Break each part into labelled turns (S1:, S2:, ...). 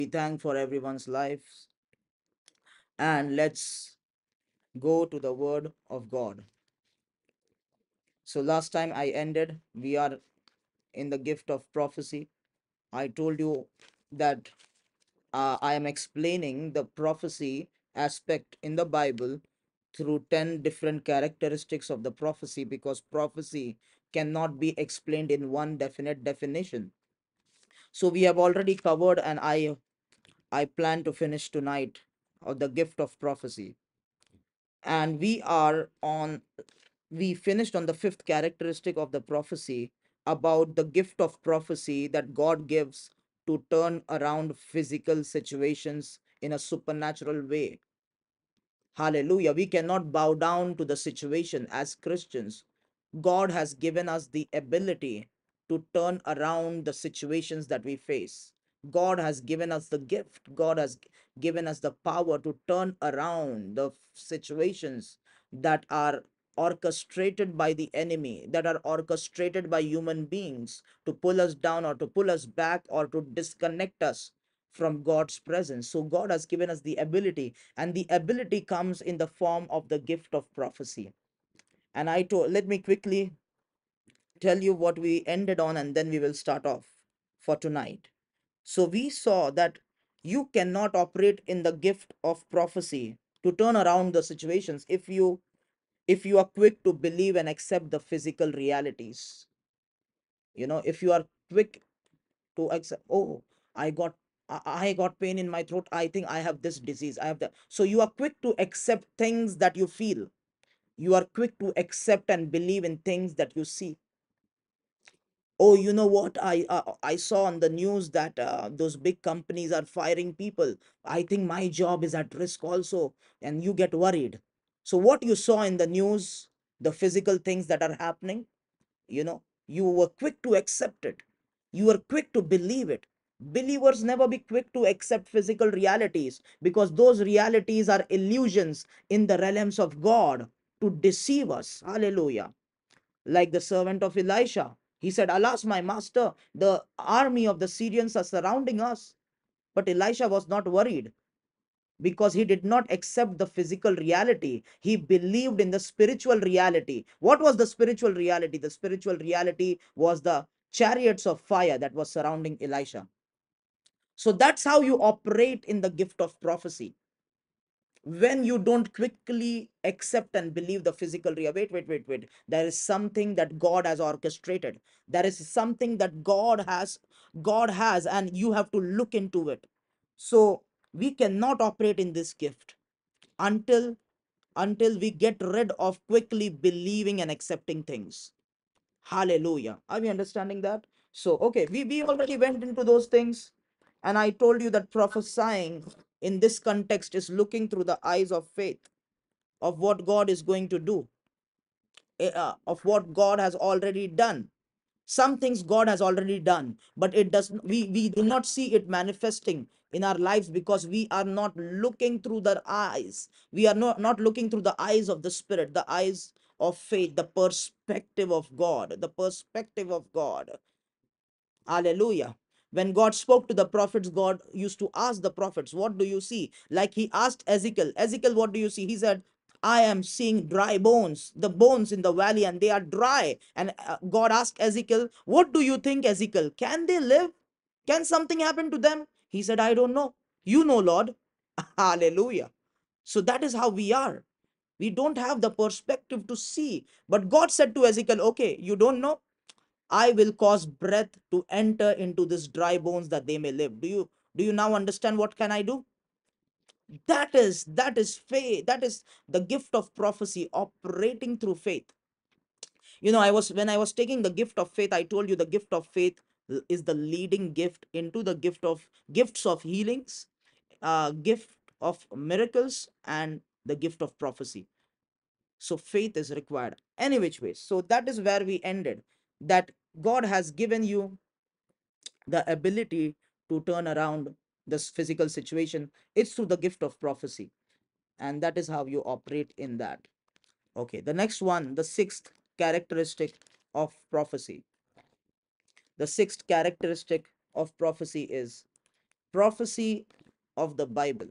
S1: We thank for everyone's lives, and let's go to the word of God. So last time I ended, we are in the gift of prophecy. I told you that I am explaining the prophecy aspect in the Bible through 10 different characteristics of the prophecy, because prophecy cannot be explained in one definite definition. So we have already covered, and I plan to finish tonight of the gift of prophecy. And we finished on the fifth characteristic of the prophecy, about the gift of prophecy that God gives to turn around physical situations in a supernatural way. Hallelujah. We cannot bow down to the situation as Christians. God has given us the ability to turn around the situations that we face. God has given us the gift. God has given us the power to turn around the situations that are orchestrated by the enemy, that are orchestrated by human beings to pull us down or to pull us back or to disconnect us from God's presence. So God has given us the ability, and the ability comes in the form of the gift of prophecy. And let me quickly tell you what we ended on, and then we will start off for tonight. So we saw that you cannot operate in the gift of prophecy to turn around the situations if you are quick to believe and accept the physical realities. If you are quick to accept, oh, i got I got pain in my throat, I think I have this disease, I have that. So you are quick to accept things that you feel. You are quick to accept and believe in things that you see. Oh, you know what, I saw on the news that those big companies are firing people, I think my job is at risk also. And you get worried. So what you saw in the news, the physical things that are happening, you were quick to accept it. You were quick to believe it. Believers never be quick to accept physical realities, because those realities are illusions in the realms of God to deceive us. Hallelujah. Like the servant of Elisha, he said, alas, my master, the army of the Syrians are surrounding us. But Elisha was not worried, because he did not accept the physical reality. He believed in the spiritual reality. What was the spiritual reality? The spiritual reality was the chariots of fire that was surrounding Elisha. So that's how you operate in the gift of prophecy. When you don't quickly accept and believe the physical reality, wait, there is something that God has orchestrated. There is something that God has, and you have to look into it. So we cannot operate in this gift until we get rid of quickly believing and accepting things. Hallelujah. Are we understanding that? So okay, we already went into those things, and I told you that prophesying in this context is looking through the eyes of faith, of what God is going to do, of what God has already done. Some things God has already done, but it does we do not see it manifesting in our lives, because we are not looking through the eyes. We are not looking through the eyes of the Spirit, the eyes of faith, the perspective of God, the perspective of God. Hallelujah. When God spoke to the prophets, God used to ask the prophets, what do you see? Like he asked Ezekiel, Ezekiel, what do you see? He said, I am seeing dry bones, the bones in the valley, and they are dry. And God asked Ezekiel, what do you think, Ezekiel? Can they live? Can something happen to them? He said, I don't know. You know, Lord. Hallelujah. So that is how we are. We don't have the perspective to see. But God said to Ezekiel, okay, you don't know? I will cause breath to enter into this dry bones that they may live. Do you now understand what can I do? That is faith. That is the gift of prophecy operating through faith. When I was taking the gift of faith, I told you the gift of faith is the leading gift into the gifts of healings, gift of miracles, and the gift of prophecy. So faith is required any which way. So that is where we ended, that God has given you the ability to turn around this physical situation. It's through the gift of prophecy, and that is how you operate in that. Okay, the next one, the sixth characteristic of prophecy. The sixth characteristic of prophecy is Prophecy of the Bible.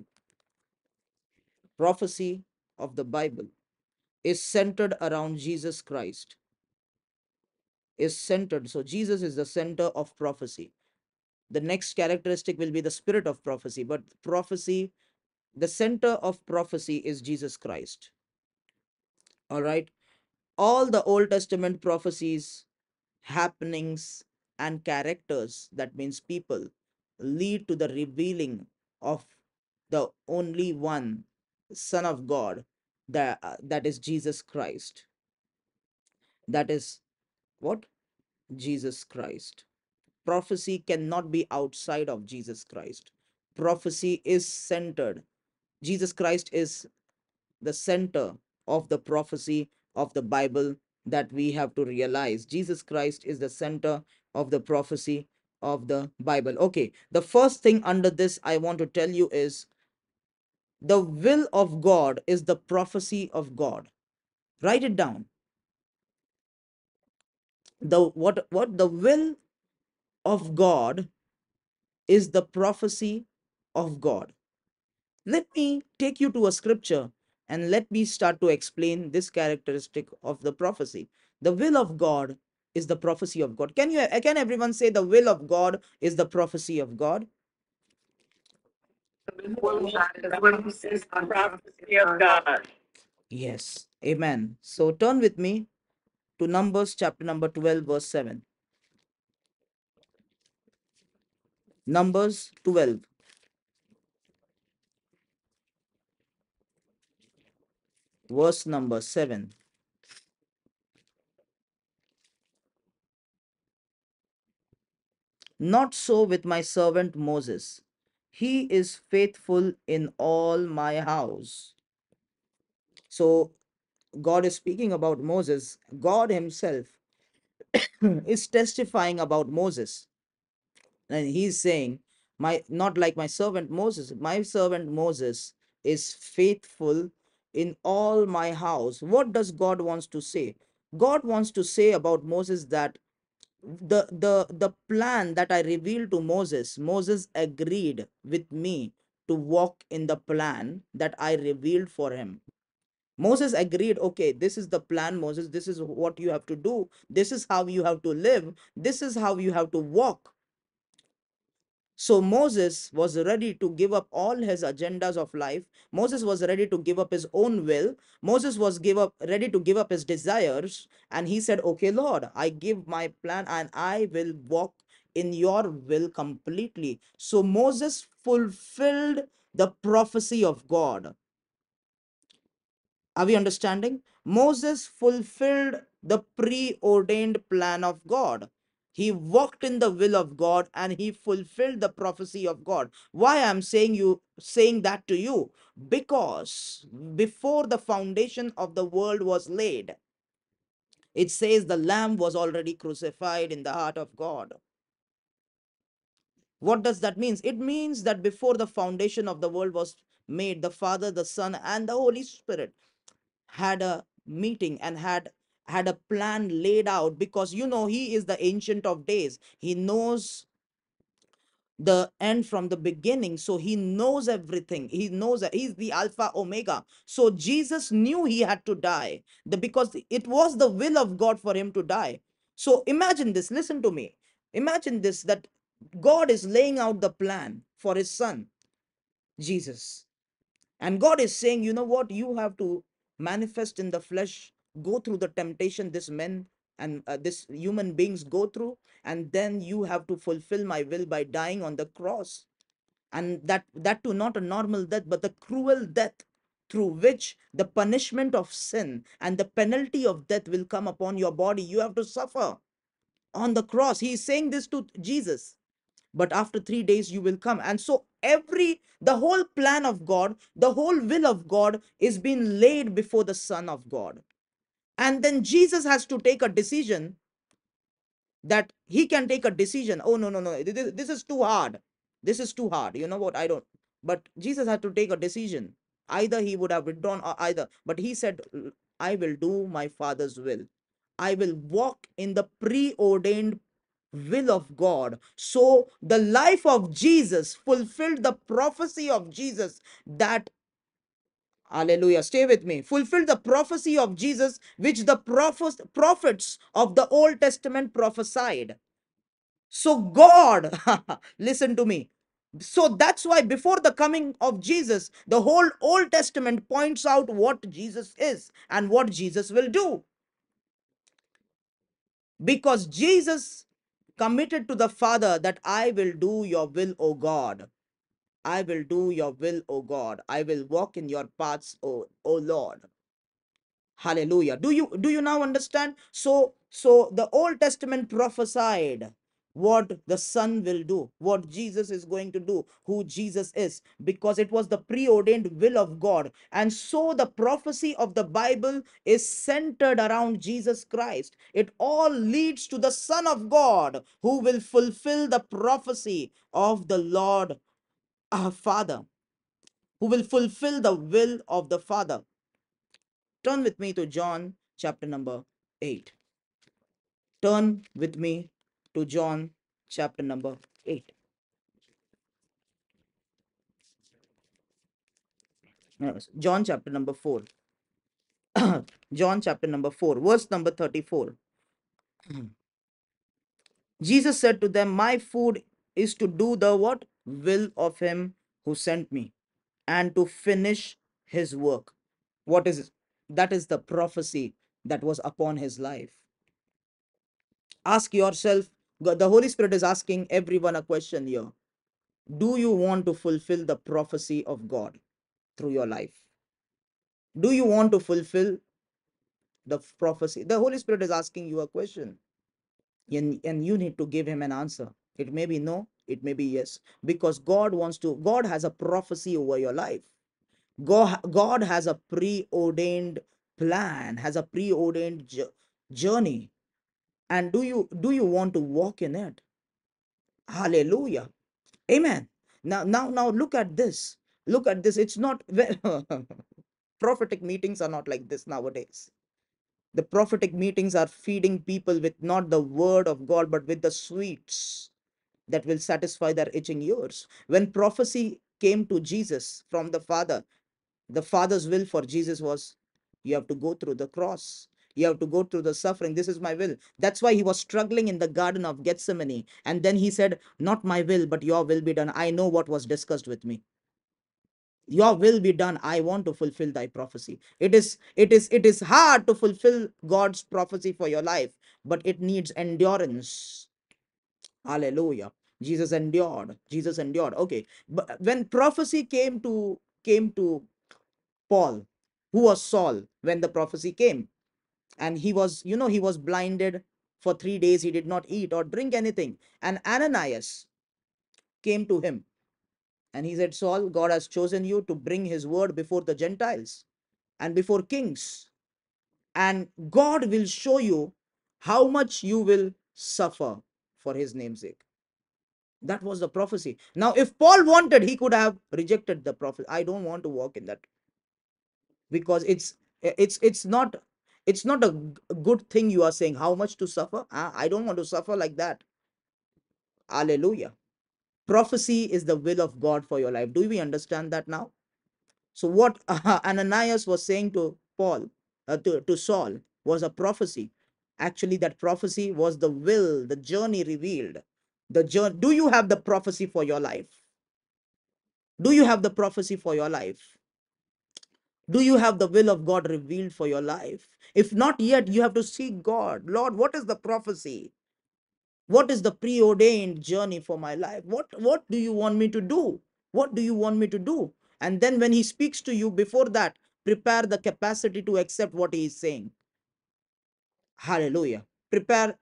S1: Prophecy of the Bible is centered around Jesus Christ, is centered. So Jesus is the center of prophecy. The next characteristic will be the spirit of prophecy, but prophecy, the center of prophecy is Jesus Christ. All right. All the Old Testament prophecies, happenings, and characters, that means people, lead to the revealing of the only one Son of God, that is Jesus Christ. That is what? Jesus Christ. Prophecy cannot be outside of Jesus Christ. Prophecy is centered. Jesus Christ is the center of the prophecy of the Bible, that we have to realize. Jesus Christ is the center of the prophecy of the Bible. Okay, the first thing under this I want to tell you is the will of God is the prophecy of God. Write it down. What the will of God is the prophecy of God. Let me take you to a scripture and let me start to explain this characteristic of the prophecy. The will of God is the prophecy of God. Can everyone say the will of God is the prophecy of God? The prophecy of God. Yes. Amen. So turn with me to Numbers chapter number 12, verse 7. Numbers 12, verse number 7. Not so with my servant Moses. He is faithful in all my house. So God is speaking about Moses. God himself is testifying about Moses. And he's saying, my not like my servant Moses. My servant Moses is faithful in all my house. What does God wants to say? God wants to say about Moses that the plan that I revealed to Moses agreed with me to walk in the plan that I revealed for him. Moses agreed, okay, this is the plan, Moses, this is what you have to do, this is how you have to live, this is how you have to walk. So Moses was ready to give up all his agendas of life. Moses was ready to give up his own will. Moses was ready to give up his desires. And he said, okay, Lord, I give my plan and I will walk in your will completely. So Moses fulfilled the prophecy of God. Are we understanding? Moses fulfilled the preordained plan of God. He walked in the will of God and he fulfilled the prophecy of God. Why I'm saying that to you? Because before the foundation of the world was laid, it says the lamb was already crucified in the heart of God. What does that mean? It means that before the foundation of the world was made, the Father, the Son, and the Holy Spirit had a meeting and had a plan laid out, because he is the ancient of days. He knows the end from the beginning, so he knows everything. He knows that he's the Alpha Omega. So Jesus knew he had to die, because it was the will of God for him to die. So imagine this, listen to me, imagine this, that God is laying out the plan for his son Jesus. And God is saying, you know what? You have to manifest in the flesh, go through the temptation this men and this human beings go through, and then you have to fulfill my will by dying on the cross. And that too, not a normal death, but the cruel death through which the punishment of sin and the penalty of death will come upon your body. You have to suffer on the cross. He is saying this to Jesus, but after 3 days you will come. And so the whole plan of God, the whole will of God is being laid before the Son of God. And then Jesus has to take a decision, that he can take a decision. Oh, no, no, no, this is too hard, this is too hard, you know what, I don't. But Jesus had to take a decision. Either he would have withdrawn, or either, but he said, I will do my Father's will. I will walk in the preordained will of God. So the life of Jesus fulfilled the prophecy of Jesus that, hallelujah, stay with me, fulfilled the prophecy of Jesus which the prophets of the Old Testament prophesied. So God, listen to me. So that's why before the coming of Jesus, the whole Old Testament points out what Jesus is and what Jesus will do. Because Jesus committed to the Father that I will do your will, O God. I will do your will, O God. I will walk in your paths, O Lord. Hallelujah. Do you now understand? So the Old Testament prophesied what the Son will do, what Jesus is going to do, who Jesus is, because it was the preordained will of God. And so the prophecy of the Bible is centered around Jesus Christ. It all leads to the Son of God who will fulfill the prophecy of the Lord our Father, who will fulfill the will of the Father. Turn with me to John chapter number 8. Turn with me to John chapter number 8. John chapter number 4. John chapter number 4, verse number 34. Jesus said to them, my food is to do the what? Will of him who sent me and to finish his work. What is it? That is the prophecy that was upon his life. Ask yourself, the Holy Spirit is asking everyone a question here. Do you want to fulfill the prophecy of God through your life? Do you want to fulfill the prophecy? The Holy Spirit is asking you a question, and you need to give him an answer. It may be no, it may be yes, because God has a prophecy over your life. God has a preordained plan, has a preordained journey. And do you want to walk in it? Hallelujah. Amen. Now look at this. Look at this. It's not prophetic meetings are not like this nowadays. The prophetic meetings are feeding people with not the word of God, but with the sweets that will satisfy their itching ears. When prophecy came to Jesus from the Father's will for Jesus was, you have to go through the cross. You have to go through the suffering. This is my will. That's why he was struggling in the Garden of Gethsemane. And then he said, not my will, but your will be done. I know what was discussed with me. Your will be done. I want to fulfill thy prophecy. It is hard to fulfill God's prophecy for your life, but it needs endurance. Hallelujah. Jesus endured. Okay. But when prophecy came to Paul, who was Saul when the prophecy came, and he was blinded for 3 days. He did not eat or drink anything. And Ananias came to him and he said, Saul, God has chosen you to bring his word before the Gentiles and before kings. And God will show you how much you will suffer for his namesake. That was the prophecy. Now, if Paul wanted, he could have rejected the prophet. I don't want to walk in that, because it's not a good thing you are saying. How much to suffer? I don't want to suffer like that. Hallelujah. Prophecy is the will of God for your life. Do we understand that now? So what Ananias was saying to Paul, to Saul, was a prophecy. Actually, that prophecy was the will, the journey revealed. The journey. Do you have the prophecy for your life? Do you have the prophecy for your life? Do you have the will of God revealed for your life? If not yet, you have to seek God. Lord, what is the prophecy? What is the preordained journey for my life? What do you want me to do? What do you want me to do? And then when he speaks to you before that, prepare the capacity to accept what he is saying. Hallelujah. Prepare.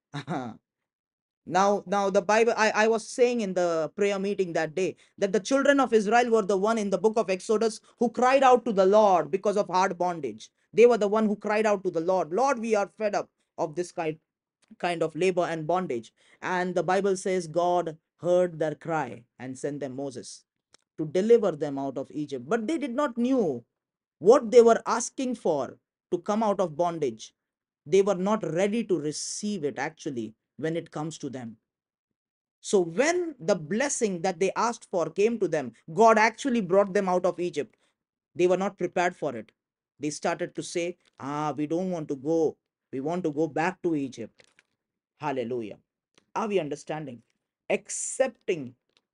S1: Now the Bible, I was saying in the prayer meeting that day that the children of Israel were the one in the book of Exodus who cried out to the Lord because of hard bondage. They were the one who cried out to the Lord. Lord, we are fed up of this kind of labor and bondage. And the Bible says God heard their cry and sent them Moses to deliver them out of Egypt. But they did not knew what they were asking for to come out of bondage. They were not ready to receive it actually. when it comes to them. So when the blessing that they asked for came to them, God actually brought them out of Egypt. They were not prepared for it. They started to say, we don't want to go. We want to go back to Egypt. Hallelujah. Are we understanding? Accepting.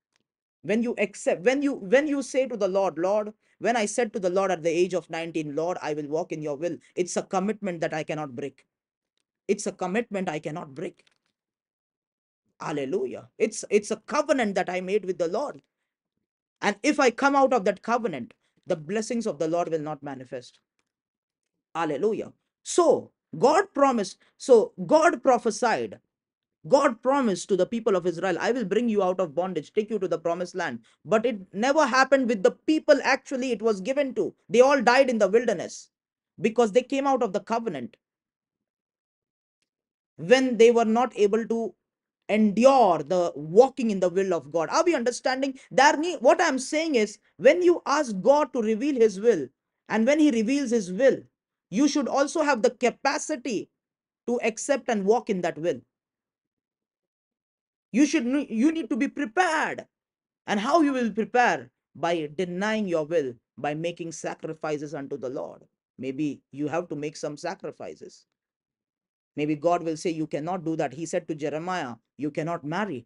S1: When you say to the Lord, Lord, when I said to the Lord at the age of 19, Lord, I will walk in your will, it's a commitment that I cannot break. It's a commitment I cannot break. Hallelujah. It's a covenant that I made with the Lord. And if I come out of that covenant, the blessings of the Lord will not manifest. Hallelujah. So God promised, so God prophesied. God promised to the people of Israel, I will bring you out of bondage, take you to the promised land. But it never happened with the people actually it was given to. They all died in the wilderness because they came out of the covenant when they were not able to endure the walking in the will of God. Are we understanding? What I'm saying is, when you ask God to reveal his will, and when he reveals his will, you should also have the capacity to accept and walk in that will. You need to be prepared. And how you will prepare? By denying your will, by making sacrifices unto the Lord. Maybe you have to make some sacrifices. Maybe God will say, you cannot do that. He said to Jeremiah, you cannot marry.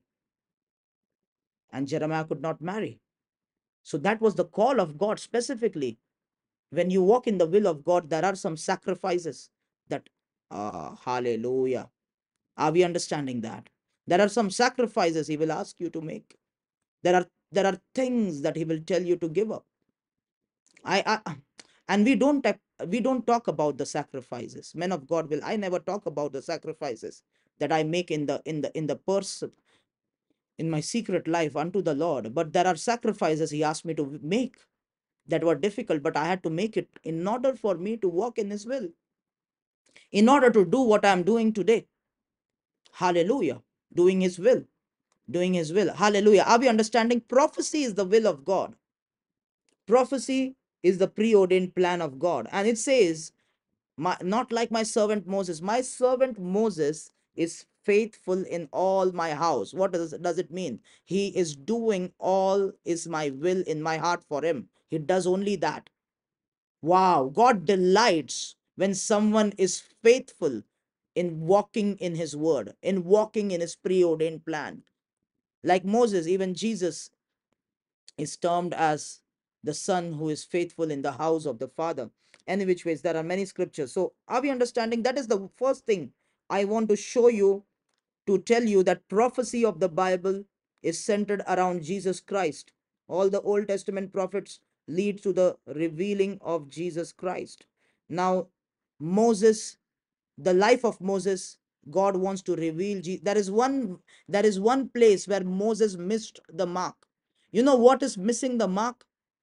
S1: And Jeremiah could not marry. So that was the call of God specifically. When you walk in the will of God, there are some sacrifices that, hallelujah. Are we understanding that? There are some sacrifices he will ask you to make. There are things that he will tell you to give up. I and we don't talk about the sacrifices. Men of God will I never talk about the sacrifices that I make in the person in my secret life unto the Lord. But there are sacrifices he asked me to make that were difficult, but I had to make it in order for me to walk in his will, in order to do what I'm doing today. Hallelujah. Doing his will. Doing his will. Hallelujah. Are we understanding? Prophecy is the will of God. Prophecy is the preordained plan of God. And it says, not like my servant Moses. My servant Moses is faithful in all my house. What does it mean? He is doing all is my will in my heart for him. He does only that. Wow, God delights when someone is faithful in walking in his word, in walking in his preordained plan. Like Moses, even Jesus is termed as the son who is faithful in the house of the Father. Any which ways, there are many scriptures. So, are we understanding? That is the first thing I want to show you, to tell you that prophecy of the Bible is centered around Jesus Christ. All the Old Testament prophets lead to the revealing of Jesus Christ. Now, Moses, the life of Moses, God wants to reveal. There is one place where Moses missed the mark. You know what is missing the mark?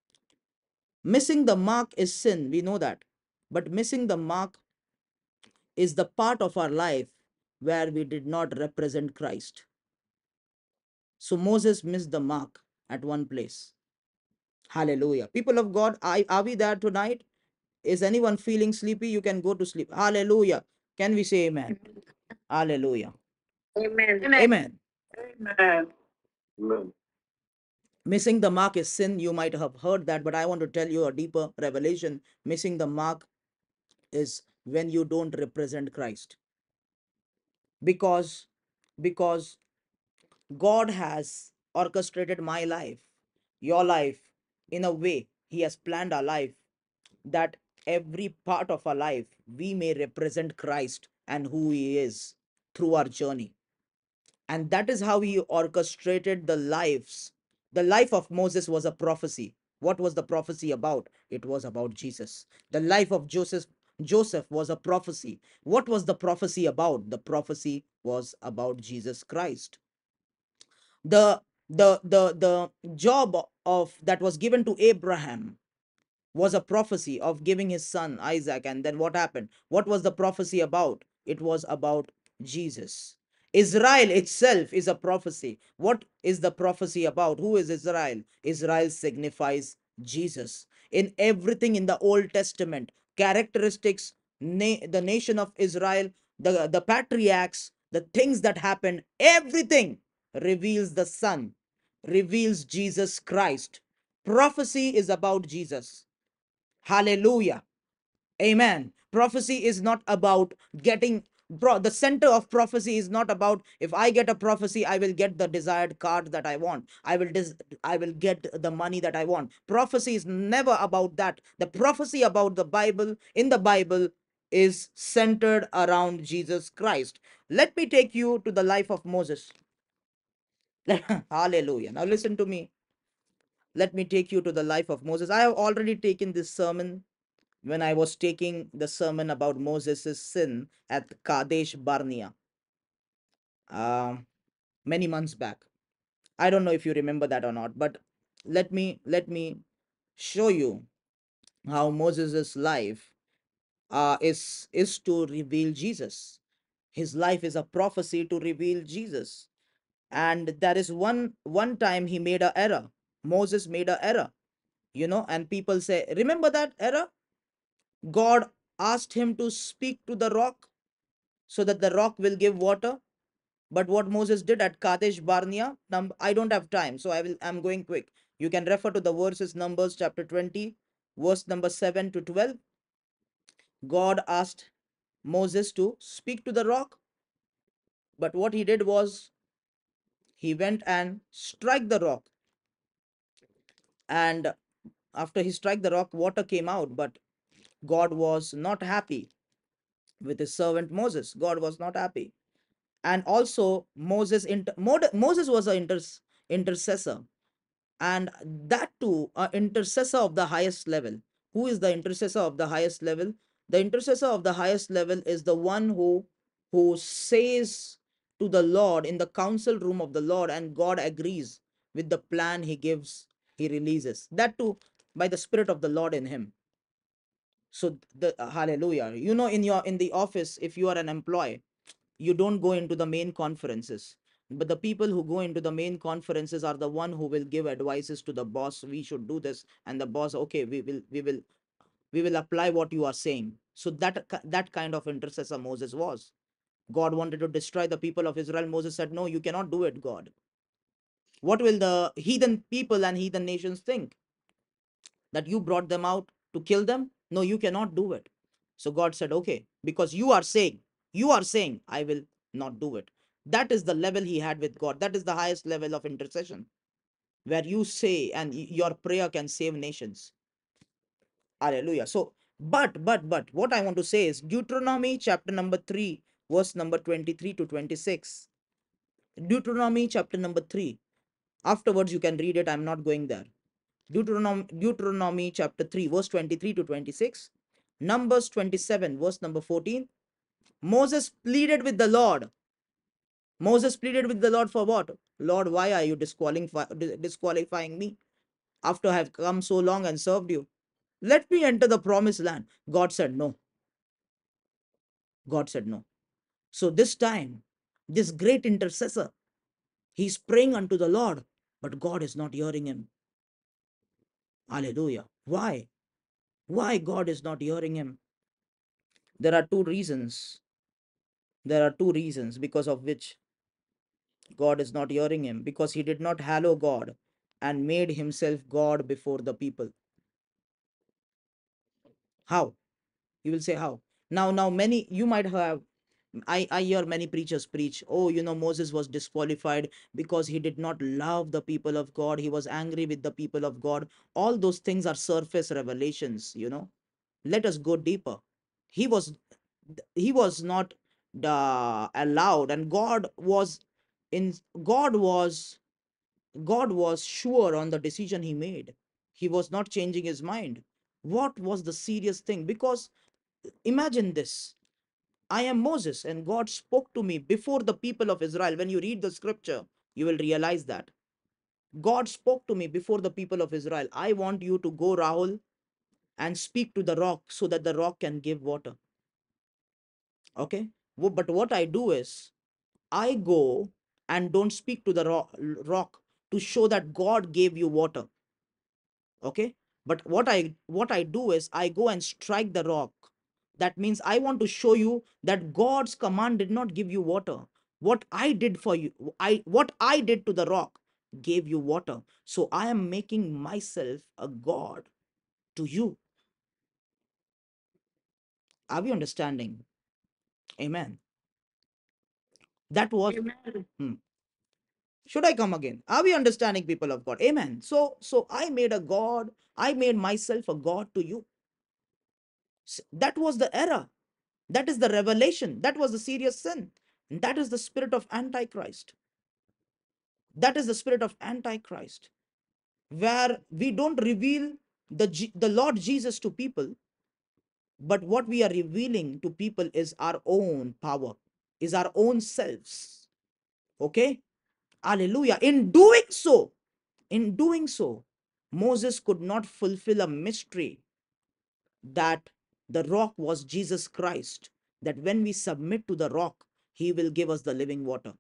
S1: Missing the mark is sin. We know that. But missing the mark is the part of our life where we did not represent Christ. So Moses missed the mark at one place. Hallelujah. People of God, are we there tonight? Is anyone feeling sleepy? You can go to sleep. Hallelujah. Can we say amen? Hallelujah.
S2: Amen.
S1: Amen.
S2: Amen. Amen.
S1: Missing the mark is sin. You might have heard that, but I want to tell you a deeper revelation. Missing the mark is when you don't represent Christ. Because God has orchestrated my life, your life, in a way. He has planned our life that every part of our life we may represent Christ and who he is through our journey. And that is how he orchestrated the lives. The life of Moses was a prophecy. What was the prophecy about? It was about Jesus. The life of Joseph was a prophecy. What was the prophecy about? The prophecy was about Jesus Christ. The job of that was given to Abraham was a prophecy of giving his son Isaac. And then what happened? What was the prophecy about? It was about Jesus. Israel itself is a prophecy. What is the prophecy about? Who is Israel? Israel signifies Jesus. In everything in the Old Testament, characteristics, the nation of Israel, the patriarchs, the things that happened, everything reveals the Son, reveals Jesus Christ. Prophecy is about Jesus. Hallelujah. Amen. Prophecy is not about getting the center of prophecy is not about if I get a prophecy, I will get the desired card that I want. I will get the money that I want. Prophecy is never about that. The prophecy about the Bible in the Bible is centered around Jesus Christ. Let me take you to the life of Moses. Hallelujah. Now listen to me. Let me take you to the life of Moses. I have already taken this sermon when I was taking the sermon about Moses' sin at Kadesh Barnea um, many months back. I don't know if you remember that or not, but let me show you how Moses' life is to reveal Jesus. His life is a prophecy to reveal Jesus. And there is one time he made a error. Moses made a error, and people say, remember that error? God asked him to speak to the rock so that the rock will give water. But what Moses did at Kadesh Barnea, I don't have time, so I'm going quick. You can refer to the verses, Numbers chapter 20, verse number 7 to 12. God asked Moses to speak to the rock, but what he did was he went and struck the rock. And after he struck the rock, water came out, but God was not happy with his servant Moses. God was not happy. And also Moses was an intercessor, and that too an intercessor of the highest level. Who is the intercessor of the highest level? The intercessor of the highest level is the one who says to the Lord in the council room of the Lord, and God agrees with the plan he gives, he releases that too by the Spirit of the Lord in him. So the hallelujah, in the office, if you are an employee, you don't go into the main conferences, but the people who go into the main conferences are the one who will give advices to the boss, we should do this, and the boss, okay, we will apply what you are saying. So that kind of intercessor Moses was. God wanted to destroy the people of Israel. Moses said, no, you cannot do it, God. What will the heathen people and heathen nations think? That you brought them out to kill them? No, you cannot do it. So God said, okay, because you are saying, I will not do it. That is the level he had with God. That is the highest level of intercession, where you say and your prayer can save nations. Hallelujah. So, but what I want to say is Deuteronomy chapter number 3, verse number 23 to 26. Deuteronomy chapter number 3. Afterwards, you can read it. I'm not going there. Deuteronomy chapter 3, verse 23 to 26. Numbers 27, verse number 14. Moses pleaded with the Lord. Moses pleaded with the Lord for what? Lord, why are you disqualifying me after I have come so long and served you? Let me enter the promised land. God said no. God said no. So this time, this great intercessor, he's praying unto the Lord, but God is not hearing him. Hallelujah. Why? Why God is not hearing him? There are two reasons. There are two reasons because of which God is not hearing him. Because he did not hallow God and made himself God before the people. How? You will say how? Now many you might have I hear many preachers preach, oh, Moses was disqualified because he did not love the people of God. He was angry with the people of God. All those things are surface revelations. Let us go deeper. He was he was not allowed, and in God was God was sure on the decision he made. He was not changing his mind. What was the serious thing? Because imagine this. I am Moses, and God spoke to me before the people of Israel. When you read the scripture, you will realize that. God spoke to me before the people of Israel. I want you to go, Rahul, and speak to the rock so that the rock can give water. Okay? But what I do is, I go and don't speak to the rock to show that God gave you water. Okay? But what I do is I go and strike the rock. That means I want to show you that God's command did not give you water. what I did for you, what I did to the rock gave you water. So I am making myself a god to you. Are we understanding? Amen. That was.
S2: Amen.
S1: Hmm. Should I come again? Are we understanding, people of God? Amen. So I made a god. I made myself a god to you. That was the error. That is the revelation. That was the serious sin. And that is the spirit of Antichrist. That is the spirit of Antichrist, where we don't reveal the Lord Jesus to people, but what we are revealing to people is our own power, is our own selves. Okay? Hallelujah. In doing so, Moses could not fulfill a mystery, that the rock was Jesus Christ, that when we submit to the rock, he will give us the living water.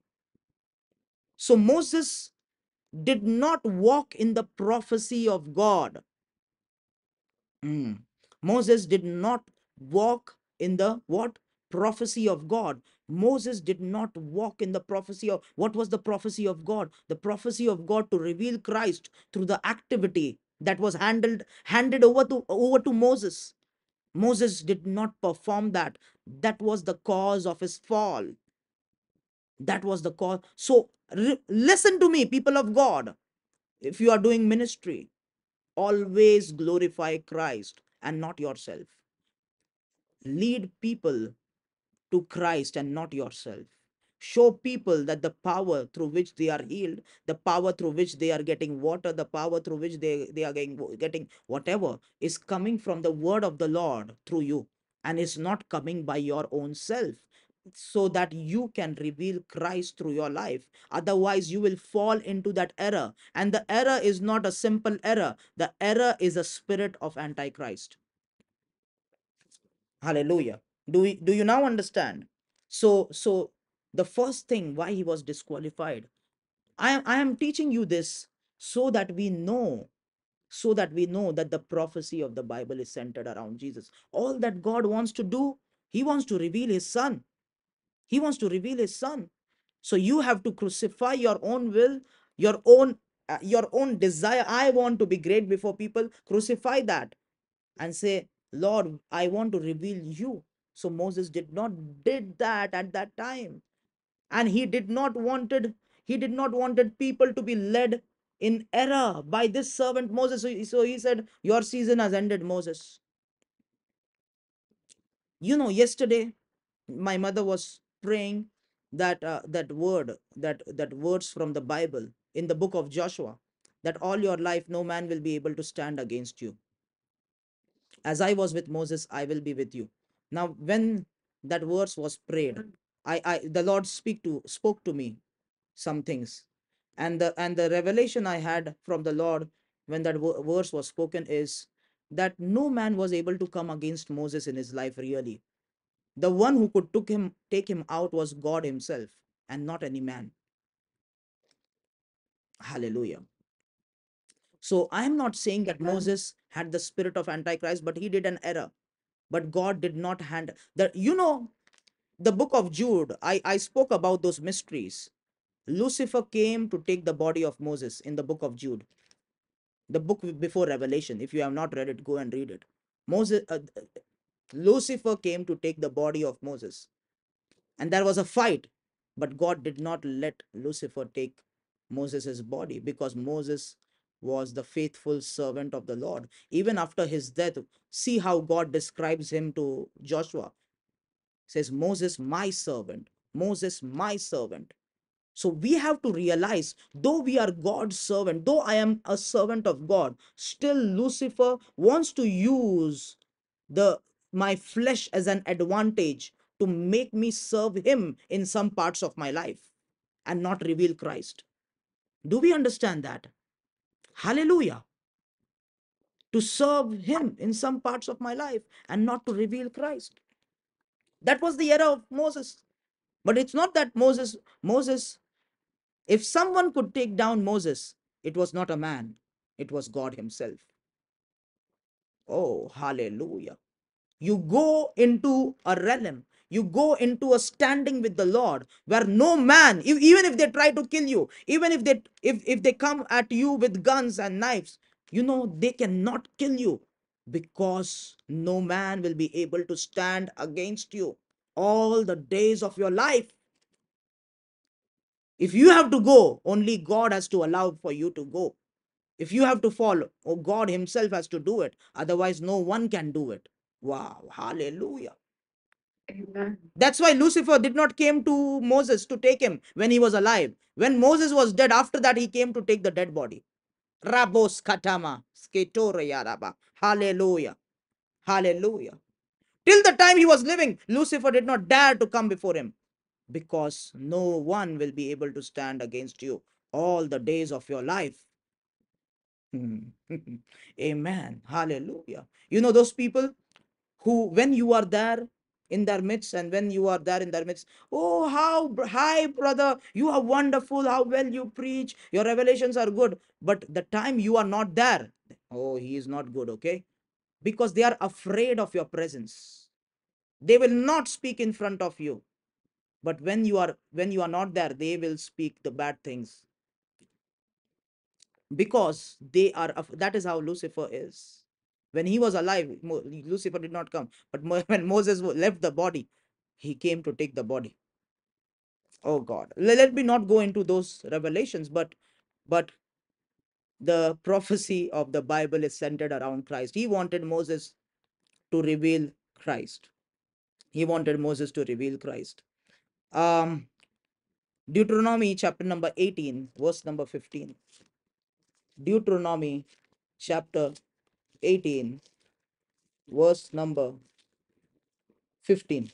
S1: So Moses did not walk in the prophecy of God. Mm. Moses did not walk in the what? Prophecy of God. Moses did not walk in the prophecy of, what was the prophecy of God? The prophecy of God to reveal Christ through the activity that was handed over to Moses. Moses did not perform that. That was the cause of his fall. That was the cause. So listen to me, people of God. If you are doing ministry, always glorify Christ and not yourself. Lead people to Christ and not yourself. Show people that the power through which they are healed, the power through which they are getting water, the power through which they are getting whatever is coming from the word of the Lord through you, and is not coming by your own self, so that you can reveal Christ through your life. Otherwise, you will fall into that error. And the error is not a simple error, the error is a spirit of Antichrist. Hallelujah. Do you now understand? So the first thing why he was disqualified, I am teaching you this so that we know, that the prophecy of the Bible is centered around Jesus. All that God wants to do, he wants to reveal his son. He wants to reveal his son. So you have to crucify your own will, your own desire. I want to be great before people. Crucify that and say, Lord, I want to reveal you. So Moses did that at that time. And he did not wanted people to be led in error by this servant Moses. So he said, your season has ended, Moses. Yesterday my mother was praying that words from the Bible in the book of Joshua, that all your life no man will be able to stand against you. As I was with Moses, I will be with you. Now, when that verse was prayed, the Lord spoke to me some things, and the revelation I had from the Lord when that verse was spoken is that no man was able to come against Moses in his life. Really, the one who could take him out was God Himself, and not any man. Hallelujah. So I am not saying that Moses had the spirit of Antichrist, but he did an error. But God did not hand that. The book of Jude, I spoke about those mysteries. Lucifer came to take the body of Moses in the book of Jude, the book before Revelation. If you have not read it, go and read it. Lucifer came to take the body of Moses, and there was a fight, but God did not let Lucifer take Moses's body, because Moses was the faithful servant of the Lord. Even after his death, see how God describes him to Joshua. Says, Moses, my servant. Moses, my servant. So we have to realize, though we are God's servant, though I am a servant of God, still Lucifer wants to use the my flesh as an advantage to make me serve him in some parts of my life and not reveal Christ. Do we understand that? Hallelujah. To serve him in some parts of my life and not to reveal Christ. That was the error of Moses. But it's not that Moses, if someone could take down Moses, it was not a man, it was God Himself. Oh, hallelujah. You go into a realm, You go into a standing with the Lord where no man, even if they try to kill you, even if they come at you with guns and knives, they cannot kill you, because no man will be able to stand against you all the days of your life. If you have to go, only God has to allow for you to go. If you have to fall, oh, God himself has to do it. Otherwise, no one can do it. Wow, hallelujah.
S2: Amen.
S1: That's why Lucifer did not came to Moses to take him when he was alive. When Moses was dead, after that he came to take the dead body. Rabos katama, sketore yaraba. Hallelujah. Hallelujah. Till the time he was living, Lucifer did not dare to come before him, because no one will be able to stand against you all the days of your life. Amen. Hallelujah. Those people who, when you are there in their midst, and when you are there in their midst, oh, hi, brother, you are wonderful, how well you preach, your revelations are good. But the time you are not there, oh, he is not good, okay? Because they are afraid of your presence. They will not speak in front of you. But when you are not there, they will speak the bad things, because that is how Lucifer is. When he was alive, Lucifer did not come, but when Moses left the body, he came to take the body. Oh God, let me not go into those revelations, but the prophecy of the Bible is centered around Christ. He wanted Moses to reveal Christ. He wanted Moses to reveal Christ. um Deuteronomy chapter number 18, verse number 15. Deuteronomy chapter 18, verse number 15.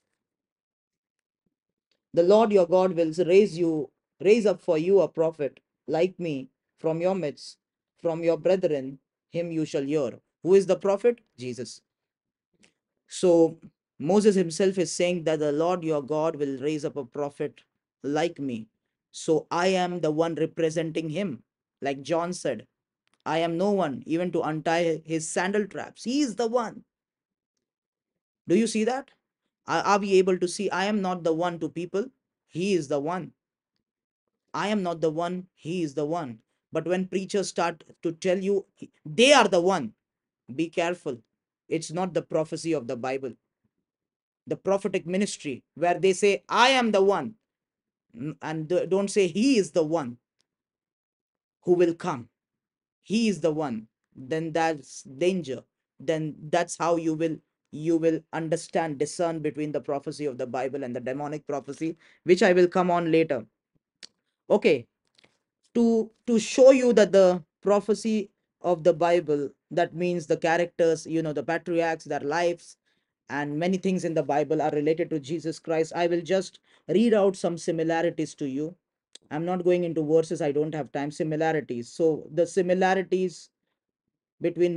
S1: The Lord your God will raise up for you a prophet like me from your midst, from your brethren, him you shall hear. Who is the prophet? Jesus. So Moses himself is saying that the Lord your God will raise up a prophet like me. So I am the one representing him. Like John said, I am no one even to untie his sandal straps. He is the one. Do you see that? Are we able to see? I am not the one to people. He is the one. I am not the one. He is the one. But when preachers start to tell you they are the one, be careful. It's not the prophecy of the Bible, the prophetic ministry, where they say, I am the one, and don't say he is the one who will come. He is the one. Then that's danger. Then that's how you will understand, discern between the prophecy of the Bible and the demonic prophecy, which I will come on later. Okay, to show you that the prophecy of the Bible, that means the characters, the patriarchs, their lives, and many things in the Bible are related to Jesus Christ. I will just read out some similarities to you. I'm not going into verses, I don't have time. Similarities. So the similarities between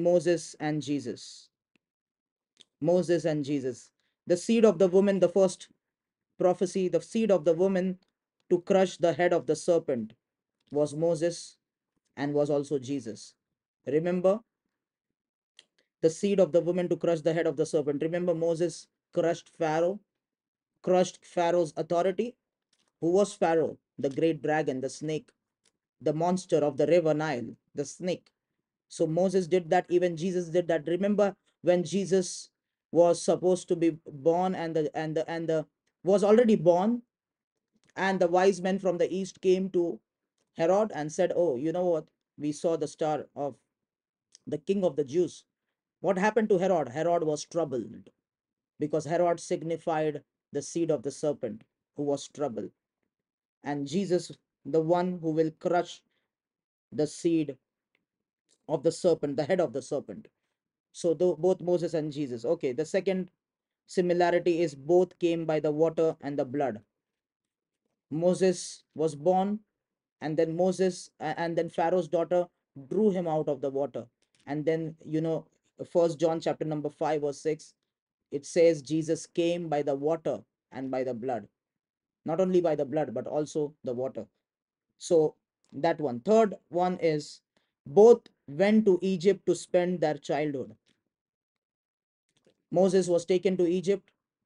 S1: Moses and Jesus. The seed of the woman, the first prophecy, the seed of the woman to crush the head of the serpent was Moses and was also Jesus. Remember, the seed of the woman to crush the head of the serpent. Remember, Moses crushed Pharaoh's authority. Who was Pharaoh? The great dragon, the snake, the monster of the river Nile, the snake. So Moses did that, even Jesus did that. Remember when Jesus was supposed to be born, and the was already born, and the wise men from the east came to Herod and said, oh, you know what, we saw the star of the king of the Jews. What happened to Herod? Herod was troubled, because Herod signified the seed of the serpent who was troubled. And Jesus, the one who will crush the seed of the serpent, the head of the serpent. So both Moses and Jesus. Okay, the second similarity is both came by the water and the blood. Moses was born, and then and then Pharaoh's daughter drew him out of the water. And then, First John chapter number 5 verse 6, it says Jesus came by the water and by the blood. Not only by the blood, but also the water. So that one. Third one is both went to Egypt to spend their childhood. Moses was taken to Egypt,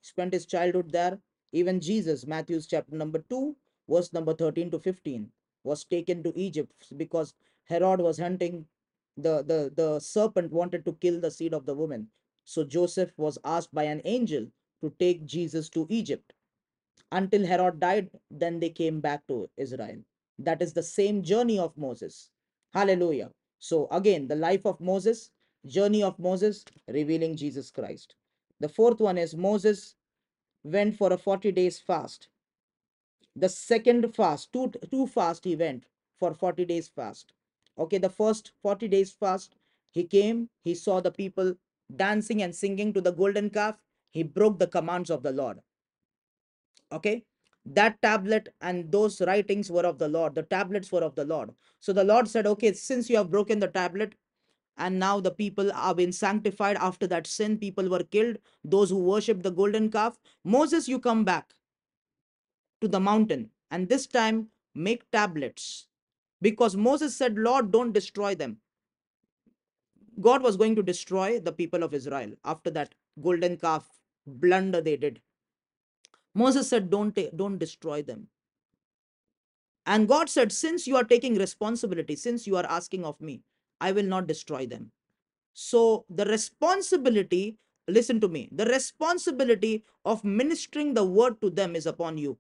S1: spent his childhood there. Even Jesus, Matthew's chapter number 2, verse number 13 to 15, was taken to Egypt because Herod was hunting. The serpent wanted to kill the seed of the woman. So Joseph was asked by an angel to take Jesus to Egypt until Herod died. Then they came back to Israel. That is the same journey of Moses. Hallelujah. So, again, the life of Moses, journey of Moses, revealing Jesus Christ. The fourth one is Moses went for a 40 days fast. The second fast, two fast he went for 40 days fast. Okay, the first 40 days fast, he came, he saw the people dancing and singing to the golden calf. He broke the commands of the Lord. Okay, that tablet and those writings were of the Lord, the tablets were of the Lord. So the Lord said, okay, since you have broken the tablet and now the people are been sanctified after that sin, people were killed, those who worship the golden calf, Moses, you come back to the mountain and this time make tablets, because Moses said, Lord, don't destroy them. God was going to destroy the people of Israel after that golden calf blunder they did. Moses said, don't destroy them. And God said, since you are taking responsibility, since you are asking of me, I will not destroy them. So the responsibility, listen to me, the responsibility of ministering the word to them is upon you.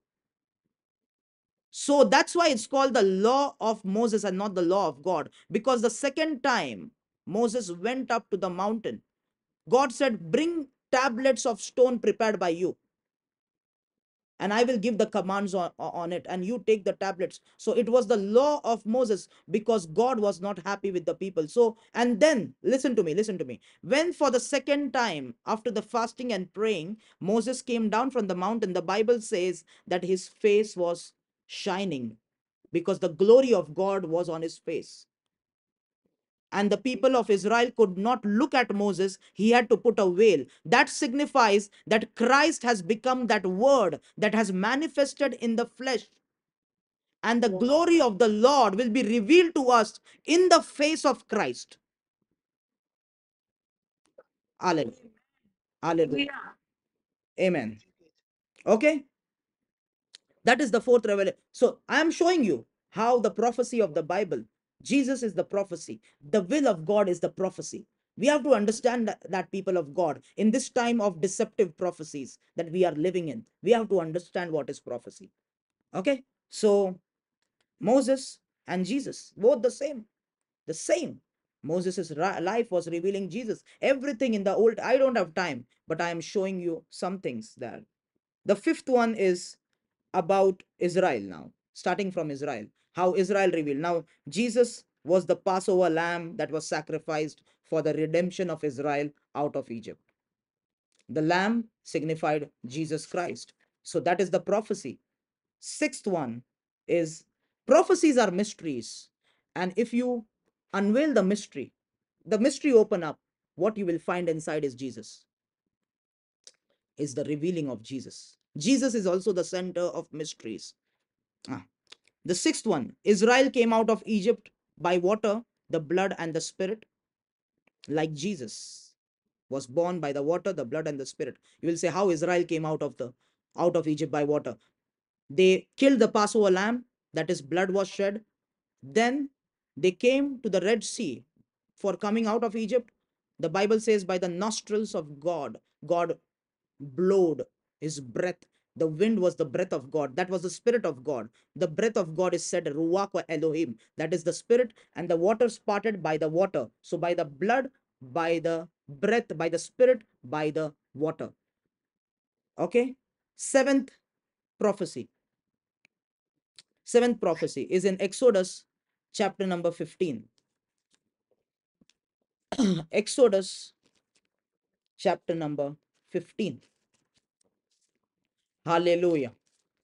S1: So that's why it's called the law of Moses and not the law of God. Because the second time Moses went up to the mountain, God said, bring tablets of stone prepared by you, and I will give the commands on it, and you take the tablets. So it was the law of Moses because God was not happy with the people. So, and then listen to me. When for the second time, after the fasting and praying, Moses came down from the mountain, the Bible says that his face was shining because the glory of God was on his face. And the people of Israel could not look at Moses. He had to put a veil. That signifies that Christ has become that word that has manifested in the flesh. And the glory of the Lord will be revealed to us in the face of Christ. Hallelujah. Hallelujah. Amen. Okay. That is the fourth revelation. So I am showing you how the prophecy of the Bible, Jesus is the prophecy. The will of God is the prophecy. We have to understand that people of God, in this time of deceptive prophecies that we are living in, we have to understand what is prophecy. Okay. So Moses and Jesus, both the same. The same. Moses' life was revealing Jesus. Everything in the old, I don't have time, but I am showing you some things there. The fifth one is about Israel now, starting from Israel, how Israel revealed. Now, Jesus was the Passover lamb that was sacrificed for the redemption of Israel out of Egypt. The lamb signified Jesus Christ. So that is the prophecy. Sixth one is prophecies are mysteries. And if you unveil the mystery open up, what you will find inside is Jesus, is the revealing of Jesus. Jesus is also the center of mysteries. Ah. The sixth one, Israel came out of Egypt by water, the blood, and the spirit, like Jesus was born by the water, the blood, and the spirit. You will say, how Israel came out of Egypt by water? They killed the Passover lamb, that is, blood was shed. Then they came to the Red Sea. For coming out of Egypt, the Bible says, by the nostrils of God, God blowed his breath. The wind was the breath of God. That was the spirit of God. The breath of God is said Ruach Elohim. That is the spirit, and the waters parted by the water. So by the blood, by the breath, by the spirit, by the water. Okay. Seventh prophecy. Seventh prophecy is in Exodus chapter number 15. Exodus chapter number 15. Hallelujah.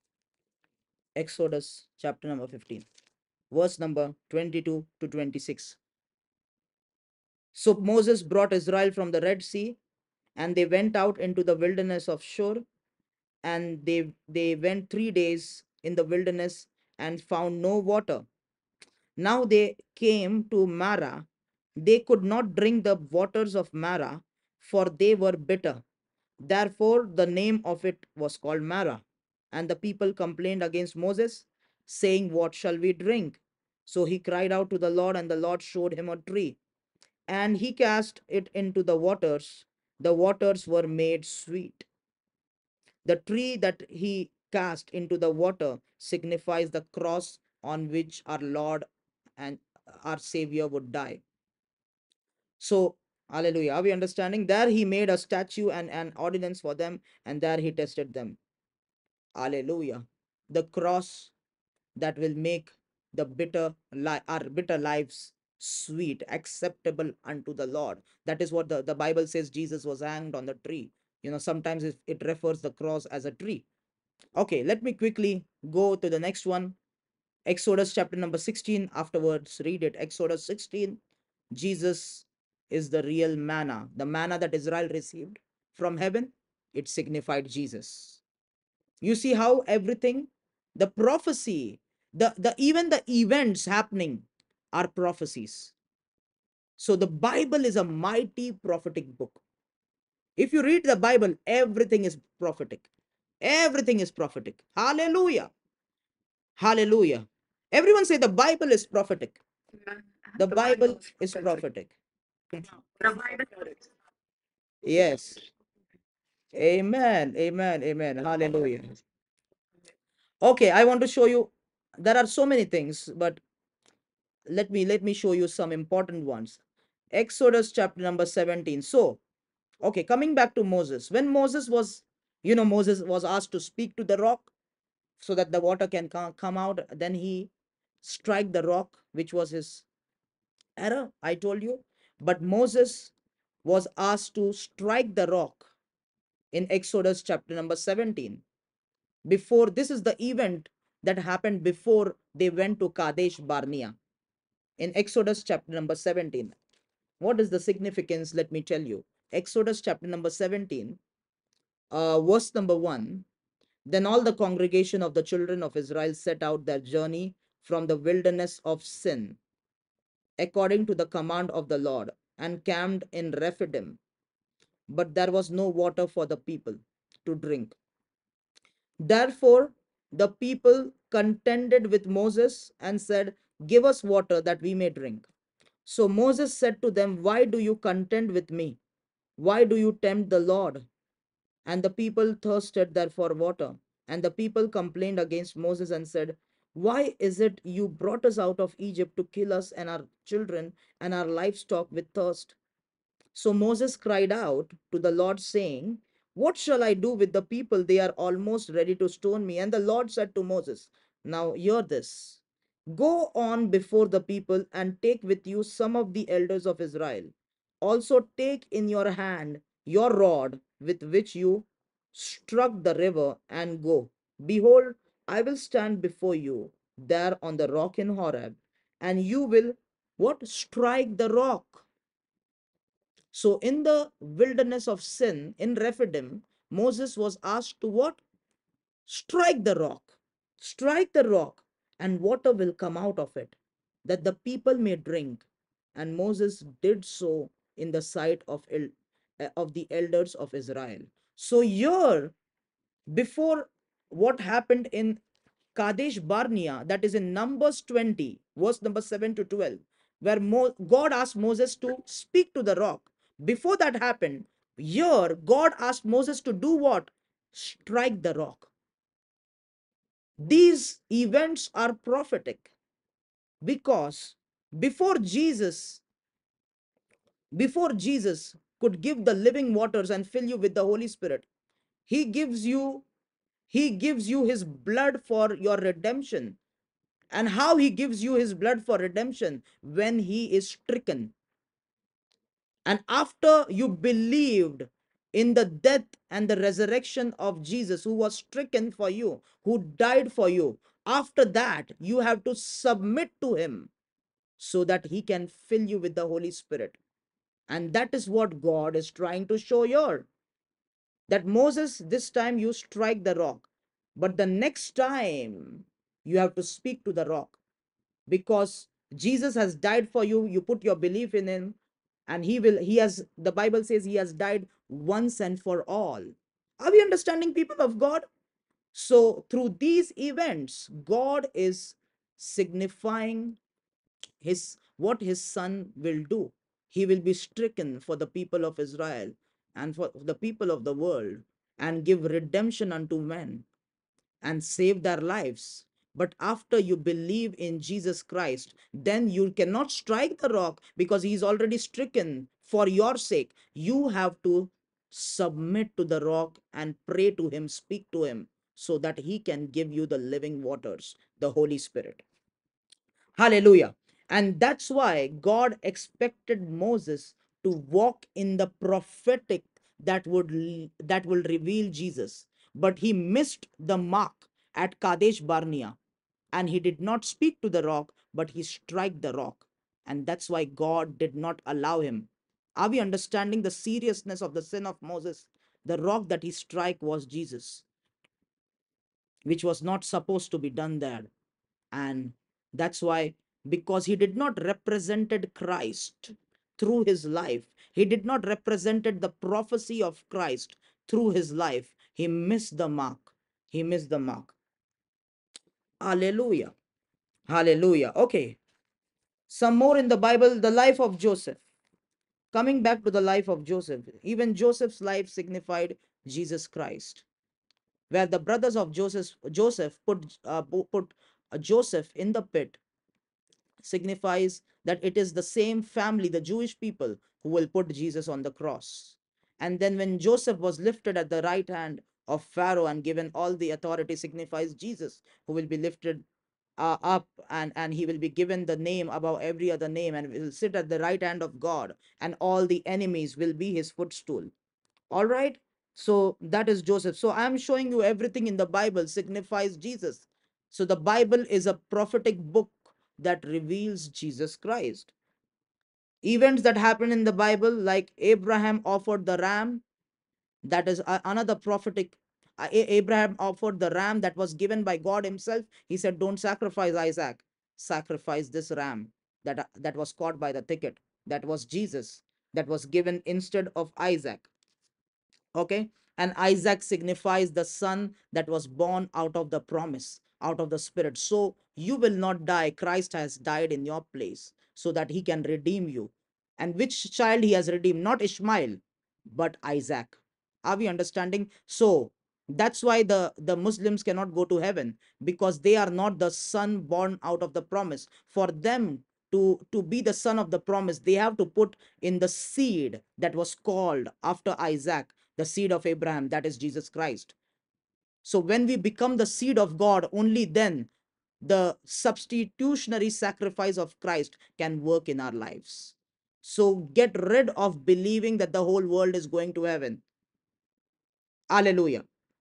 S1: Exodus chapter number 15, verse number 22 to 26. So Moses brought Israel from the Red Sea, and they went out into the wilderness of Shur, and they went 3 days in the wilderness and found no water. Now they came to Marah. They could not drink the waters of Marah, for they were bitter. Therefore, the name of it was called Mara. And the people complained against Moses, saying, "What shall we drink?" So he cried out to the Lord, and the Lord showed him a tree. And he cast it into the waters. The waters were made sweet. The tree that he cast into the water signifies the cross on which our Lord and our Savior would die. So, hallelujah. Are we understanding? There he made a statue and an ordinance for them, and there he tested them. Hallelujah. The cross that will make our bitter lives sweet, acceptable unto the Lord. That is what the Bible says. Jesus was hanged on the tree. Sometimes it refers the cross as a tree. Okay, let me quickly go to the next one. Exodus chapter number 16. Afterwards, read it. Exodus 16. Jesus is the real manna. The manna that Israel received from heaven, it signified Jesus. You see how everything, the prophecy, the even the events happening are prophecies. So the Bible is a mighty prophetic book. If you read the Bible, everything is prophetic. Everything is prophetic. Hallelujah. Hallelujah. Everyone say the Bible is prophetic. The Bible is prophetic. Yes. Amen. Amen. Amen. Hallelujah. Okay, I want to show you. There are so many things, but let me show you some important ones. Exodus chapter number 17. So, okay, coming back to Moses. When Moses was, Moses was asked to speak to the rock so that the water can come out, then he strike the rock, which was his error, I told you. But Moses was asked to strike the rock in Exodus chapter number 17. Before, this is the event that happened before they went to Kadesh Barnea in Exodus chapter number 17. What is the significance? Let me tell you. Exodus chapter number 17, verse number 1. Then all the congregation of the children of Israel set out their journey from the wilderness of Sin, according to the command of the Lord, and camped in Rephidim. But there was no water for the people to drink. Therefore, the people contended with Moses and said, "Give us water that we may drink." So Moses said to them, "Why do you contend with me? Why do you tempt the Lord?" And the people thirsted there for water. And the people complained against Moses and said, "Why is it you brought us out of Egypt to kill us and our children and our livestock with thirst?" So Moses cried out to the Lord, saying, "What shall I do with the people? They are almost ready to stone me." And the Lord said to Moses, "Now hear this. Go on before the people and take with you some of the elders of Israel. Also take in your hand your rod with which you struck the river and go. Behold, I will stand before you there on the rock in Horeb, and you will what? Strike the rock. So in the wilderness of Sin, in Rephidim, Moses was asked to what? Strike the rock. Strike the rock, and water will come out of it, that the people may drink. And Moses did so in the sight of the elders of Israel. So here, before what happened in Kadesh Barnea, that is in Numbers 20, verse number 7 to 12, where God asked Moses to speak to the rock. Before that happened, here God asked Moses to do what? Strike the rock. These events are prophetic because before Jesus, before Jesus could give the living waters and fill you with the Holy Spirit, he gives you his blood for your redemption. And how he gives you his blood for redemption? When he is stricken. And after you believed in the death and the resurrection of Jesus, who was stricken for you, who died for you, after that, you have to submit to him so that he can fill you with the Holy Spirit. And that is what God is trying to show here. That Moses, this time you strike the rock, but the next time you have to speak to the rock, because Jesus has died for you. You put your belief in him. And the Bible says he has died once and for all. Are we understanding, people of God? So through these events, God is signifying his what his son will do. He will be stricken for the people of Israel and for the people of the world, and give redemption unto men and save their lives. But after you believe in Jesus Christ, then you cannot strike the rock, because he is already stricken for your sake. You have to submit to the rock and pray to him, speak to him, so that he can give you the living waters, the Holy Spirit. Hallelujah. And that's why God expected Moses to walk in the prophetic that will reveal Jesus. But he missed the mark at Kadesh Barnea, and he did not speak to the rock, but he struck the rock. And that's why God did not allow him. Are we understanding the seriousness of the sin of Moses? The rock that he struck was Jesus, which was not supposed to be done there. And that's why, because he did not represented Christ through his life, he did not represented the prophecy of Christ through his life, he missed the mark. He missed the mark. Hallelujah. Hallelujah. Okay, some more in the Bible. The life of Joseph. Coming back to the life of Joseph, even Joseph's life signified Jesus Christ, where the brothers of Joseph put Joseph in the pit, signifies that it is the same family, the Jewish people, who will put Jesus on the cross. And then when Joseph was lifted at the right hand of Pharaoh and given all the authority, signifies Jesus, who will be lifted up, and he will be given the name above every other name, and will sit at the right hand of God, and all the enemies will be his footstool. All right. So that is Joseph. So I'm showing you everything in the Bible signifies Jesus. So the Bible is a prophetic book that reveals Jesus Christ. Events that happen in the Bible, like Abraham offered the ram, that is another prophetic. Abraham offered the ram that was given by God himself. He said, don't sacrifice Isaac, sacrifice this ram that was caught by the thicket. That was Jesus, that was given instead of Isaac. Okay. And Isaac signifies the son that was born out of the promise, out of the Spirit. So you will not die. Christ has died in your place so that he can redeem you. And which child he has redeemed? Not Ishmael, but Isaac. Are we understanding? So that's why the Muslims cannot go to heaven, because they are not the son born out of the promise. For them to be the son of the promise, they have to put in the seed that was called after Isaac, the seed of Abraham, that is Jesus Christ. So when we become the seed of God, only then the substitutionary sacrifice of Christ can work in our lives. So get rid of believing that the whole world is going to heaven. Hallelujah.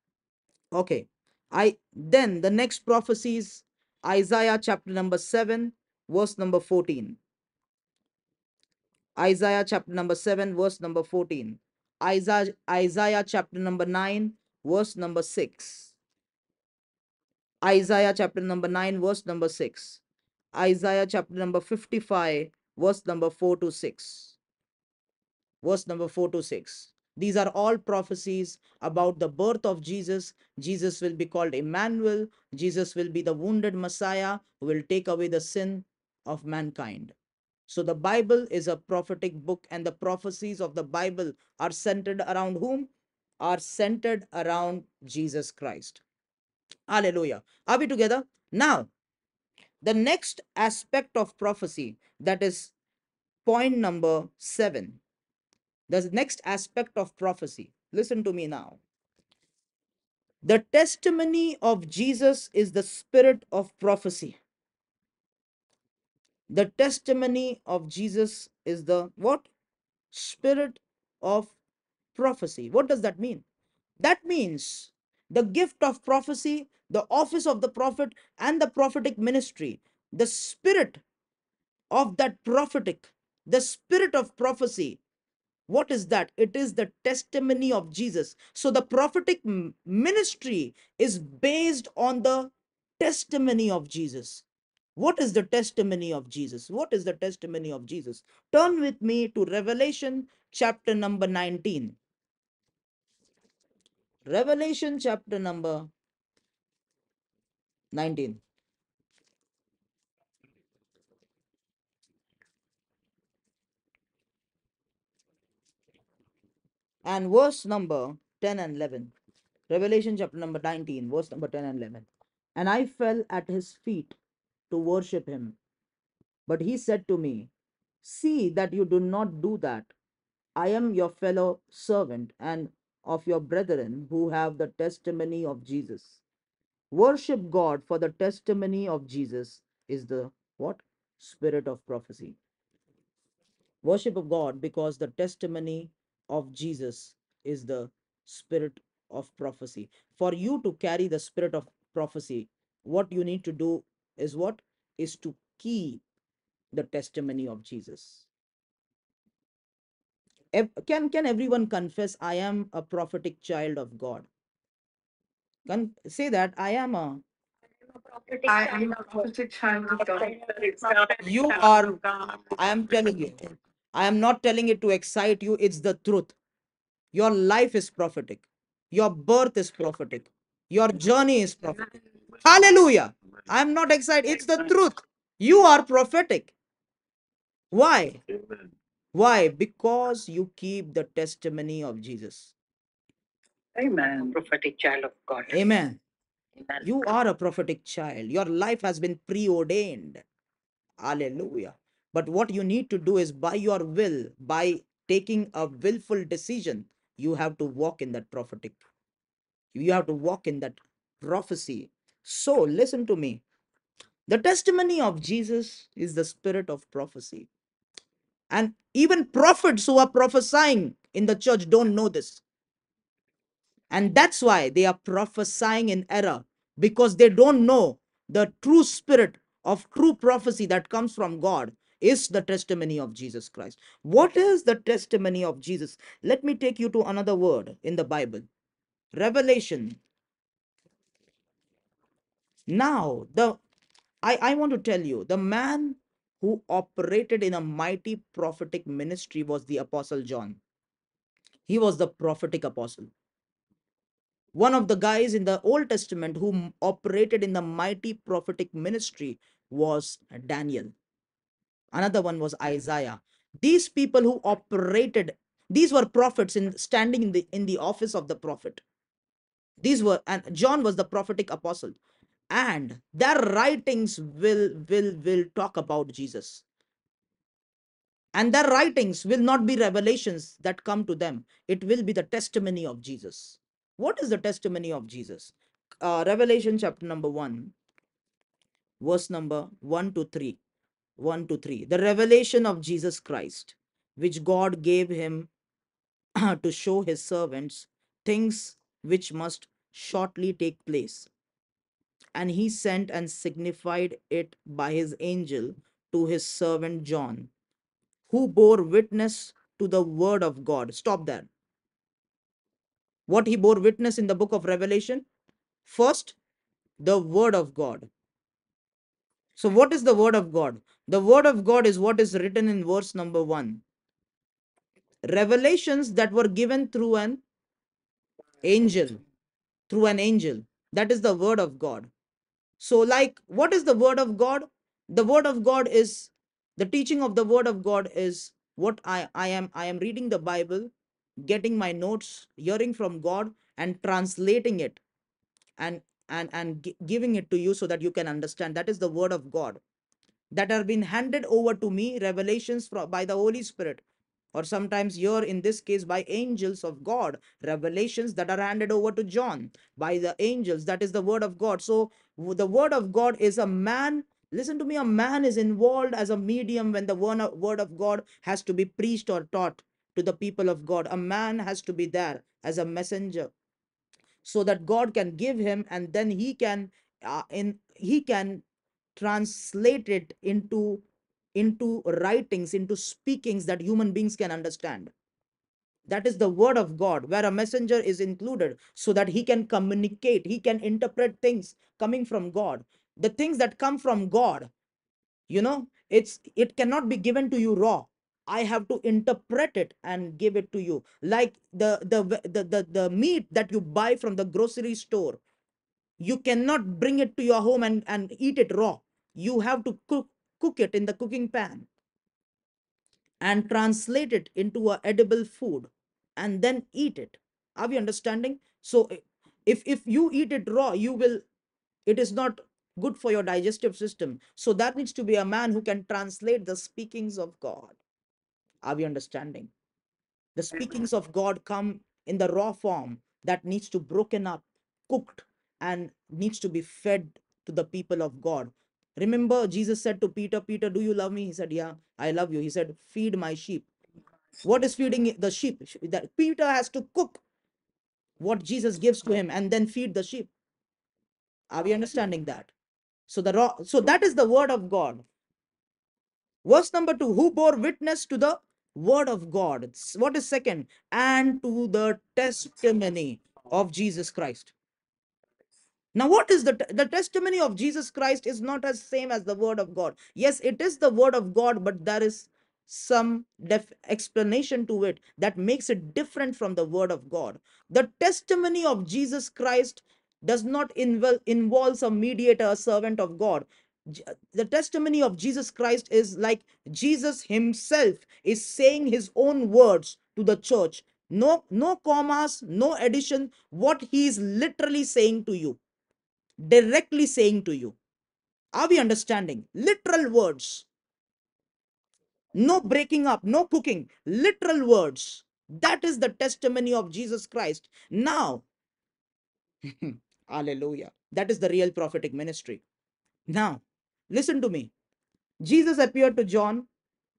S1: Okay. I then the next prophecies, Isaiah chapter number 7, verse number 14. Isaiah chapter number 7, verse number 14. Isaiah chapter number 9, verse number 6. Isaiah chapter number 9, verse number 6. Isaiah chapter number 55, verse number 4 to 6. Verse number 4 to 6. These are all prophecies about the birth of Jesus. Jesus will be called Emmanuel. Jesus will be the wounded Messiah who will take away the sin of mankind. So the Bible is a prophetic book, and the prophecies of the Bible are centered around whom? Are centered around Jesus Christ. Hallelujah. Are we together? Now, the next aspect of prophecy, that is point number 7. The next aspect of prophecy. Listen to me now. The testimony of Jesus is the spirit of prophecy. The testimony of Jesus is the what? Spirit of prophecy. What does that mean? That means the gift of prophecy, the office of the prophet, and the prophetic ministry, the spirit of that prophetic, the spirit of prophecy. What is that? It is the testimony of Jesus. So the prophetic ministry is based on the testimony of Jesus. What is the testimony of Jesus? What is the testimony of Jesus? Turn with me to Revelation chapter number 19. Revelation chapter number 19 and verse number 10 and 11. Revelation chapter number 19, verse number 10 and 11. And I fell at his feet to worship him. But he said to me, see that you do not do that. I am your fellow servant and of your brethren who have the testimony of Jesus. Worship God, for the testimony of Jesus is the what? Spirit of prophecy. Worship of God because the testimony of Jesus is the spirit of prophecy. For you to carry the spirit of prophecy, what you need to do is what? Is to keep the testimony of Jesus. Can everyone confess, I am a prophetic child of God? Say that, I am a.
S2: I am a prophetic child of God.
S1: You are. I am telling you. I am not telling it to excite you. It's the truth. Your life is prophetic. Your birth is prophetic. Your journey is prophetic. Hallelujah. I am not excited. It's the truth. You are prophetic. Why? Why? Because you keep the testimony of Jesus.
S2: Amen. Prophetic child of God.
S1: Amen.
S2: Amen.
S1: You are a prophetic child. Your life has been preordained. Hallelujah. But what you need to do is by your will, by taking a willful decision, you have to walk in that prophetic. You have to walk in that prophecy. So listen to me. The testimony of Jesus is the spirit of prophecy. And even prophets who are prophesying in the church don't know this. And that's why they are prophesying in error, because they don't know the true spirit of true prophecy that comes from God is the testimony of Jesus Christ. What is the testimony of Jesus? Let me take you to another word in the Bible. Revelation. Now, I want to tell you, the man who operated in a mighty prophetic ministry was the Apostle John. He was the prophetic apostle. One of the guys in the Old Testament who operated in the mighty prophetic ministry was Daniel. Another one was Isaiah. These people who operated, these were prophets in standing in the office of the prophet. These were, and John was the prophetic apostle, and their writings will talk about Jesus. And their writings will not be revelations that come to them. It will be the testimony of Jesus. What is the testimony of Jesus? Revelation chapter number 1, verse number 1 to 3. 1 to 3. The revelation of Jesus Christ, which God gave him to show his servants things which must shortly take place. And he sent and signified it by his angel to his servant John, who bore witness to the word of God. Stop there. What he bore witness in the book of Revelation? First, the word of God. So, what is the word of God? The word of God is what is written in verse number 1. Revelations that were given through an angel. Through an angel. That is the word of God. So, like, what is the word of God? The word of God is the teaching of the word of God is what I am reading the Bible, getting my notes, hearing from God, and translating it and giving it to you so that you can understand. That is the word of God that have been handed over to me, revelations by the Holy Spirit, or sometimes here in this case by angels of God, revelations that are handed over to John by the angels. That is the word of God. So the word of God is a man. Listen to me, a man is involved as a medium when the word of God has to be preached or taught to the people of God. A man has to be there as a messenger so that God can give him, and then he can translate it into writings, into speakings that human beings can understand. That is the word of God, where a messenger is included so that he can communicate, he can interpret things coming from God. The things that come from God, It cannot be given to you raw. I have to interpret it and give it to you, like the meat that you buy from the grocery store. You cannot bring it to your home and eat it raw. You have to cook it in the cooking pan and translate it into a edible food and then eat it. Are we understanding? So if you eat it raw, it is not good for your digestive system. So that needs to be a man who can translate the speakings of God. Are we understanding? The speakings of God come in the raw form that needs to broken up, cooked, and needs to be fed to the people of God. Remember, Jesus said to Peter, Peter, do you love me? He said, yeah, I love you. He said, feed my sheep. What is feeding the sheep? That Peter has to cook what Jesus gives to him and then feed the sheep. Are we understanding that? So that is the word of God. Verse number 2, who bore witness to the word of God. What is second? And to the testimony of Jesus Christ. Now, what is the testimony of Jesus Christ is not as same as the word of God. Yes, it is the word of God, but there is some explanation to it that makes it different from the word of God. The testimony of Jesus Christ does not involve a mediator, a servant of God. The testimony of Jesus Christ is like Jesus himself is saying his own words to the church. No commas, no addition. What he is literally saying to you, directly saying to you. Are we understanding? Literal words. No breaking up, no cooking. Literal words. That is the testimony of Jesus Christ. Now, hallelujah. That is the real prophetic ministry. Now, listen to me. Jesus appeared to John.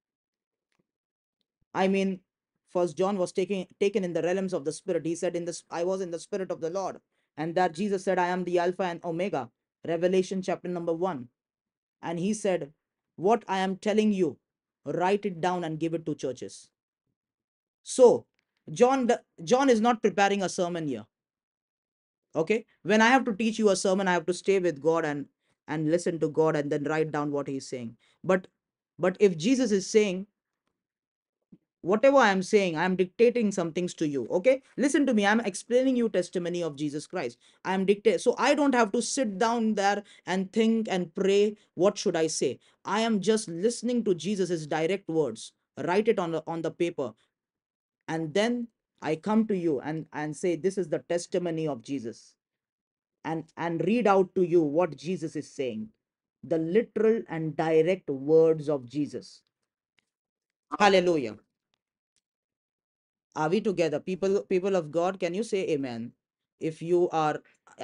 S1: I mean, first John was taken in the realms of the spirit. He said, I was in the spirit of the Lord. And that Jesus said, I am the Alpha and Omega. Revelation chapter number 1. And he said, what I am telling you, write it down and give it to churches. So John is not preparing a sermon here. Okay, when I have to teach you a sermon, I have to stay with God and listen to God and then write down what he's saying. But if Jesus is saying, whatever I am saying, I am dictating some things to you. Okay, listen to me. I'm explaining you testimony of Jesus Christ. I am dictate. So I don't have to sit down there and think and pray. What should I say? I am just listening to Jesus's direct words. Write it on the paper, and then I come to you and say, this is the testimony of Jesus, and read out to you what Jesus is saying, the literal and direct words of Jesus. Hallelujah. Are we together? People of God, can you say amen? If you are,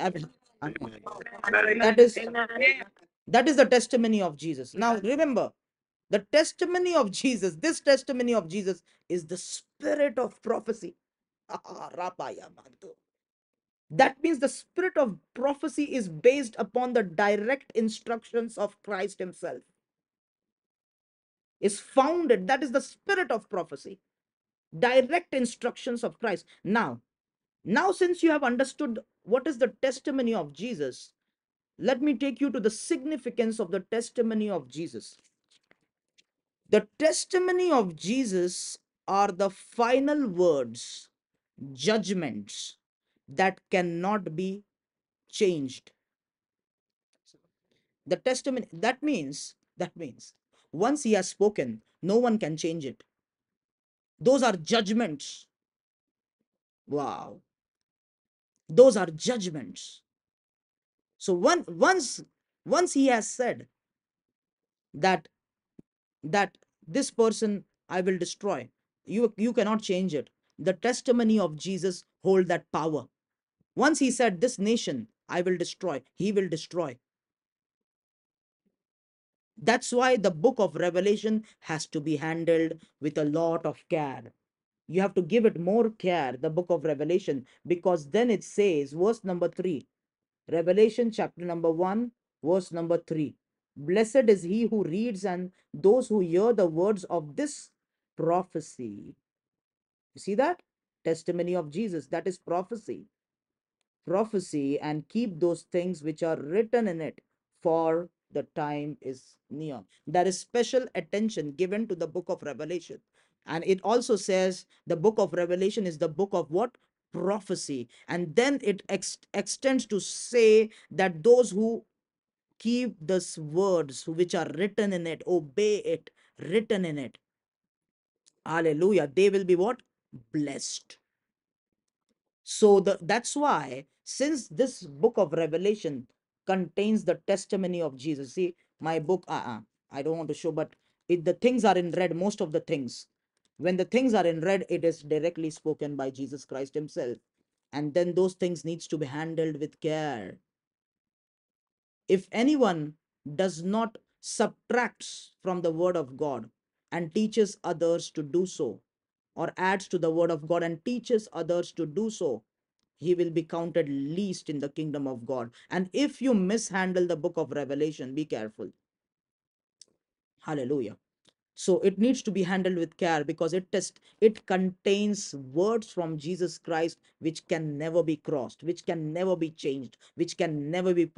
S1: that is that is the testimony of Jesus. Now remember, the testimony of Jesus, this testimony of Jesus is the spirit of prophecy. That means the spirit of prophecy is based upon the direct instructions of Christ himself. Is founded, that is the spirit of prophecy, direct instructions of Christ. Now, since you have understood what is the testimony of Jesus, let me take you to the significance of the testimony of Jesus. The testimony of Jesus are the final words, judgments that cannot be changed. The testimony, that means once he has spoken, no one can change it. Those are judgments. Wow. Those are judgments. So once he has said that that this person I will destroy, you cannot change it. The testimony of Jesus hold that power. Once he said this nation I will destroy, he will destroy. That's why the book of Revelation has to be handled with a lot of care. You have to give it more care, the book of Revelation, because then it says, verse number 3, Revelation chapter number 1, verse number 3. Blessed is he who reads and those who hear the words of this prophecy. You see that? Testimony of Jesus, that is prophecy. Prophecy, and keep those things which are written in it, for the time is near. There is special attention given to the book of Revelation. And it also says the book of Revelation is the book of what? Prophecy. And then it extends to say that those who keep these words which are written in it, obey it, written in it, hallelujah, they will be what? Blessed. So that's why, since this book of Revelation contains the testimony of Jesus, see my book, I don't want to show, but the things are in red, most of the things. When the things are in red, it is directly spoken by Jesus Christ himself. And then those things needs to be handled with care. If anyone does not subtracts from the word of God and teaches others to do so, or adds to the word of God and teaches others to do so, he will be counted least in the kingdom of God. And if you mishandle the book of Revelation, be careful. Hallelujah. So it needs to be handled with care, because it contains words from Jesus Christ which can never be crossed, which can never be changed, which can never be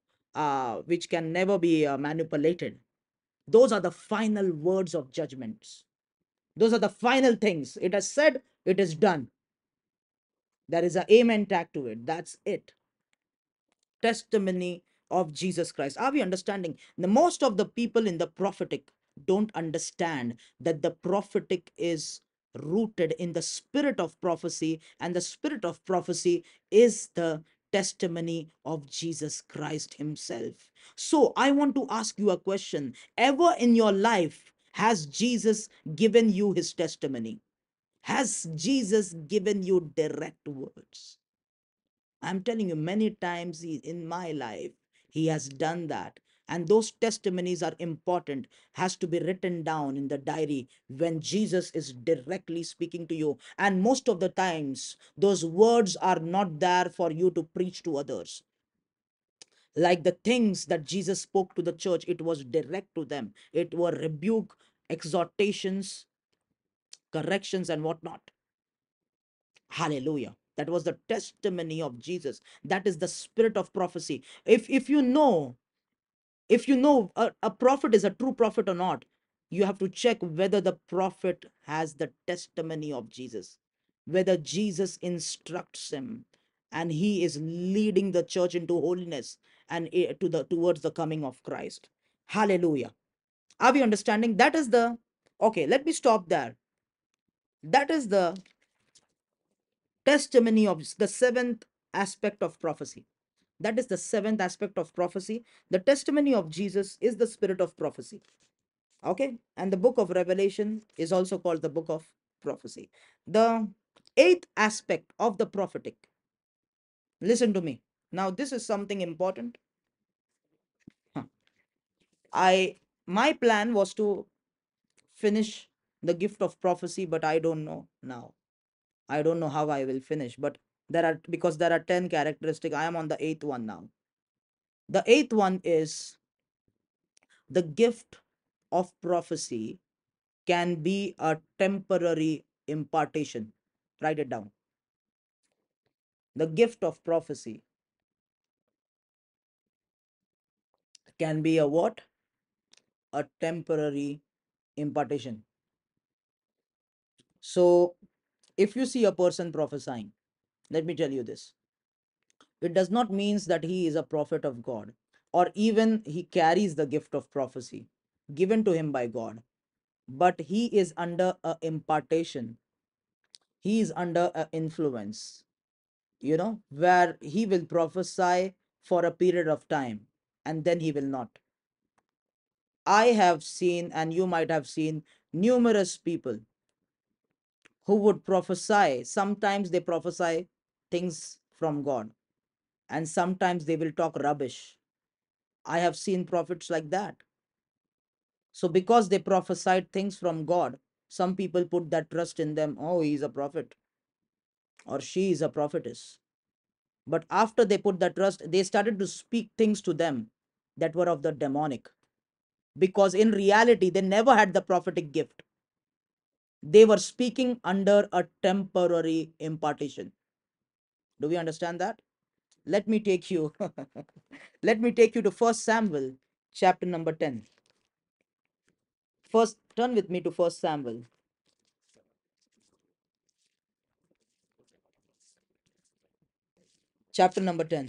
S1: manipulated. Those are the final words of judgments. Those are the final things. It has said, it is done. There is a amen tag to it. That's it. Testimony of Jesus Christ. Are we understanding? The most of the people in the prophetic don't understand that the prophetic is rooted in the spirit of prophecy, and the spirit of prophecy is the testimony of Jesus Christ himself. So I want to ask you a question. Ever in your life has Jesus given you his testimony? Has Jesus given you direct words? I'm telling you, many times in my life, he has done that. And those testimonies are important, has to be written down in the diary when Jesus is directly speaking to you. And most of the times, those words are not there for you to preach to others. Like the things that Jesus spoke to the church, it was direct to them. It were rebuke, exhortations, corrections, and whatnot. Hallelujah. That was the testimony of Jesus. That is the spirit of prophecy. If you know, a prophet is a true prophet or not, you have to check whether the prophet has the testimony of Jesus, whether Jesus instructs him and he is leading the church into holiness and towards the coming of Christ. Hallelujah. Are we understanding? That is the okay, let me stop there. That is the testimony of the seventh aspect of prophecy. That is the seventh aspect of prophecy. The testimony of Jesus is the spirit of prophecy. Okay. And the book of Revelation is also called the book of prophecy. The eighth aspect of the prophetic. Listen to me. Now, this is something important. Huh. My plan was to finish the gift of prophecy, but I don't know now. I don't know how I will finish, but because there are 10 characteristics. I am on the eighth one now. The eighth one is the gift of prophecy can be a temporary impartation. Write it down. The gift of prophecy can be a what? A temporary impartation. So, if you see a person prophesying, let me tell you this. It does not mean that he is a prophet of God, or even he carries the gift of prophecy given to him by God, but he is under a impartation. He is under a influence, where he will prophesy for a period of time and then he will not. I have seen, and you might have seen, numerous people who would prophesy. Sometimes they prophesy things from God, and sometimes they will talk rubbish. I have seen prophets like that. So, because they prophesied things from God, some people put that trust in them. Oh, he's a prophet, or she is a prophetess. But after they put that trust, they started to speak things to them that were of the demonic. Because in reality, they never had the prophetic gift. They were speaking under a temporary impartation. Do we understand that? Let me take you let me take you to First Samuel chapter number 10. First, turn with me to First Samuel, chapter number 10,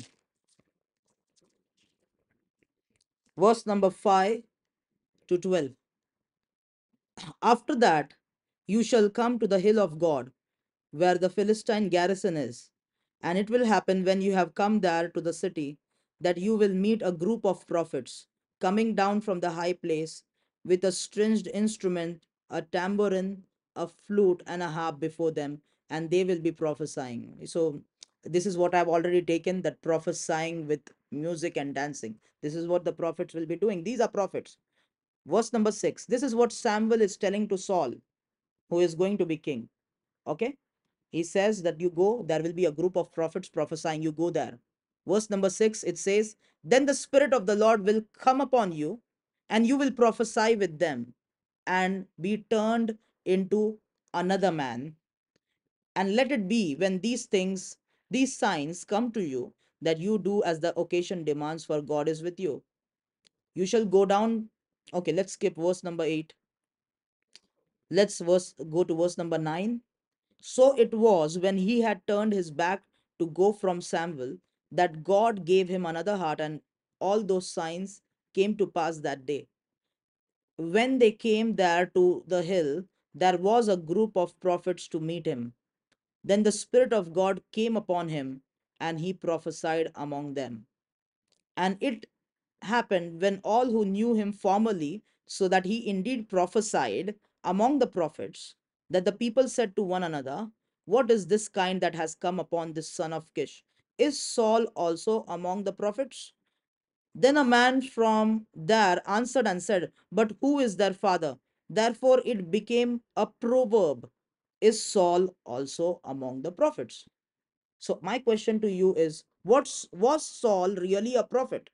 S1: verse number 5 to 12. After that, you shall come to the hill of God, where the Philistine garrison is. And it will happen when you have come there to the city that you will meet a group of prophets coming down from the high place with a stringed instrument, a tambourine, a flute, and a harp before them, and they will be prophesying. So, this is what I've already taken, that prophesying with music and dancing. This is what the prophets will be doing. These are prophets. Verse number 6. This is what Samuel is telling to Saul, who is going to be king. Okay, he says that you go, there will be a group of prophets prophesying, you go there. Verse number 6, it says, then the Spirit of the Lord will come upon you, and you will prophesy with them, and be turned into another man. And let it be when these things, these signs come to you, that you do as the occasion demands, for God is with you. You shall go down. Okay, let's skip verse number 8. Go to verse number 9. So it was, when he had turned his back to go from Samuel, that God gave him another heart, and all those signs came to pass that day. When they came there to the hill, there was a group of prophets to meet him. Then the Spirit of God came upon him, and he prophesied among them. And it happened, when all who knew him formerly, so that he indeed prophesied among the prophets, that the people said to one another, what is this kind that has come upon this son of Kish? Is Saul also among the prophets? Then a man from there answered and said, but who is their father? Therefore it became a proverb, is Saul also among the prophets? So my question to you is, was Saul really a prophet?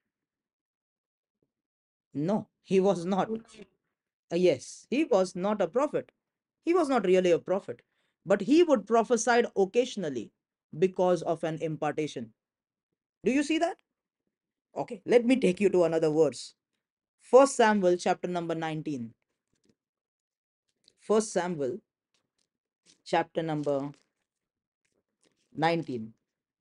S1: No, he was not. Yes, he was not a prophet. He was not really a prophet, but he would prophesy occasionally because of an impartation. Do you see that? Okay, let me take you to another verse. First Samuel chapter number 19. First Samuel chapter number 19.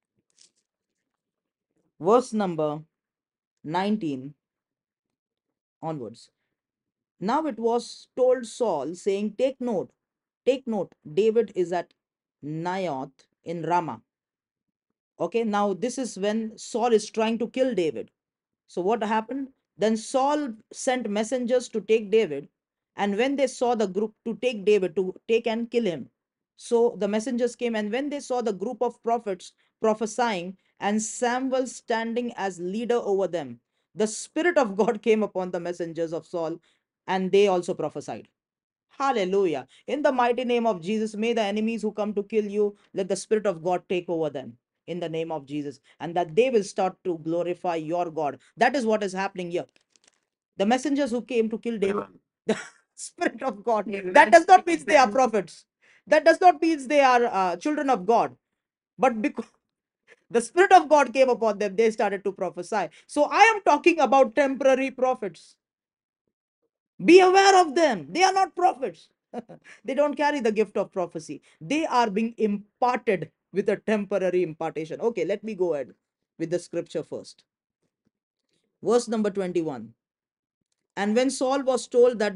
S1: Verse number 19 onwards. Now it was told Saul, saying, take note, David is at Naioth in Ramah. Okay, now this is when Saul is trying to kill David. So what happened? Then Saul sent messengers to take David, and when they saw the group to take David, to take and kill him. So the messengers came, and when they saw the group of prophets prophesying, and Samuel standing as leader over them, the Spirit of God came upon the messengers of Saul, and they also prophesied. Hallelujah. In the mighty name of Jesus, may the enemies who come to kill you, let the Spirit of God take over them in the name of Jesus, and that they will start to glorify your God. That is what is happening here. The messengers who came to kill David, the Spirit of God, that does not mean they are prophets. That does not mean they are children of God. But because the Spirit of God came upon them, they started to prophesy. So I am talking about temporary prophets. Be aware of them. They are not prophets. They don't carry the gift of prophecy. They are being imparted with a temporary impartation. Okay, let me go ahead with the scripture first. Verse number 21. And when Saul was told that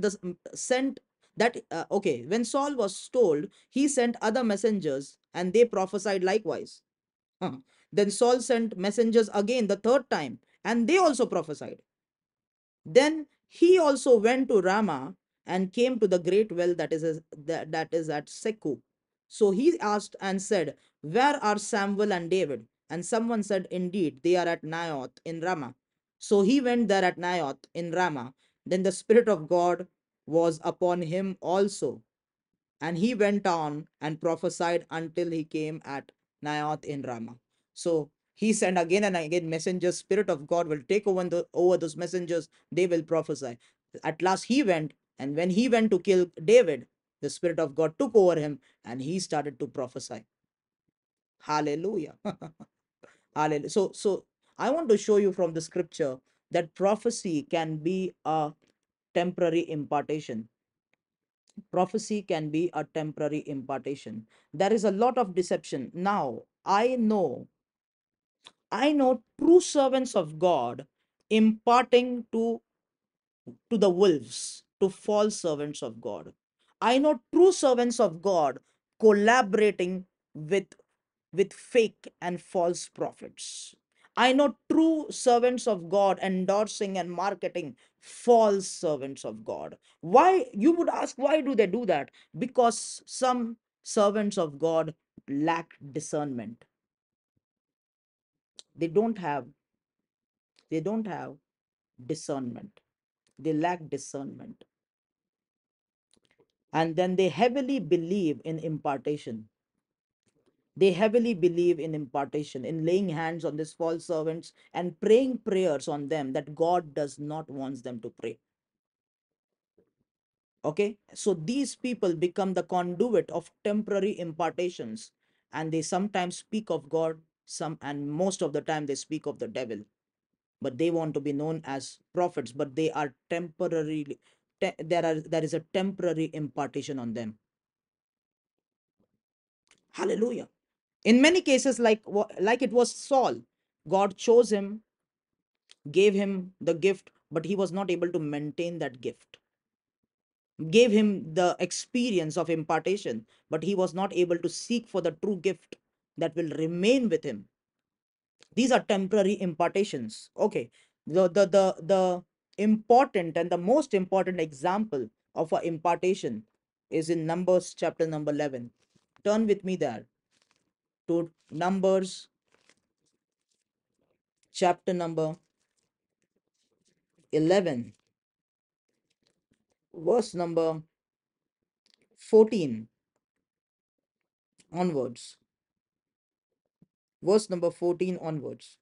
S1: when Saul was told, he sent other messengers, and they prophesied likewise. Then Saul sent messengers again the third time, and they also prophesied. Then he also went to Ramah, and came to the great well that is at Seku. So he asked and said, where are Samuel and David? And someone said, indeed, they are at Naioth in Ramah. So he went there at Naioth in Ramah. Then the Spirit of God was upon him also, and he went on and prophesied until he came at Naioth in Ramah. So he sent again and again messengers. Spirit of God will take over those messengers. They will prophesy. At last he went, and when he went to kill David, the Spirit of God took over him, and he started to prophesy. Hallelujah. Hallelujah. So I want to show you from the scripture that prophecy can be a temporary impartation. Prophecy can be a temporary impartation. There is a lot of deception. Now, I know true servants of God imparting to the wolves, to false servants of God. I know true servants of God collaborating with fake and false prophets. I know true servants of God endorsing and marketing false servants of God. Why, you would ask, why do they do that? Because some servants of God lack discernment. They don't have they don't have discernment. They lack discernment. And then they heavily believe in impartation. They heavily believe in impartation, in laying hands on these false servants and praying prayers on them that God does not want them to pray. Okay, so these people become the conduit of temporary impartations, and they sometimes speak of God, some, and most of the time they speak of the devil, but they want to be known as prophets, but they are temporarily, there is a temporary impartation on them. Hallelujah. In many cases, like it was Saul, God chose him, gave him the gift, but he was not able to maintain that gift. Gave him the experience of impartation, but he was not able to seek for the true gift that will remain with him. These are temporary impartations. Okay. The important and the most important example of an impartation is in Numbers chapter number 11. Turn with me there to Numbers chapter number 11, verse number 14 onwards. Verse number 14 onwards.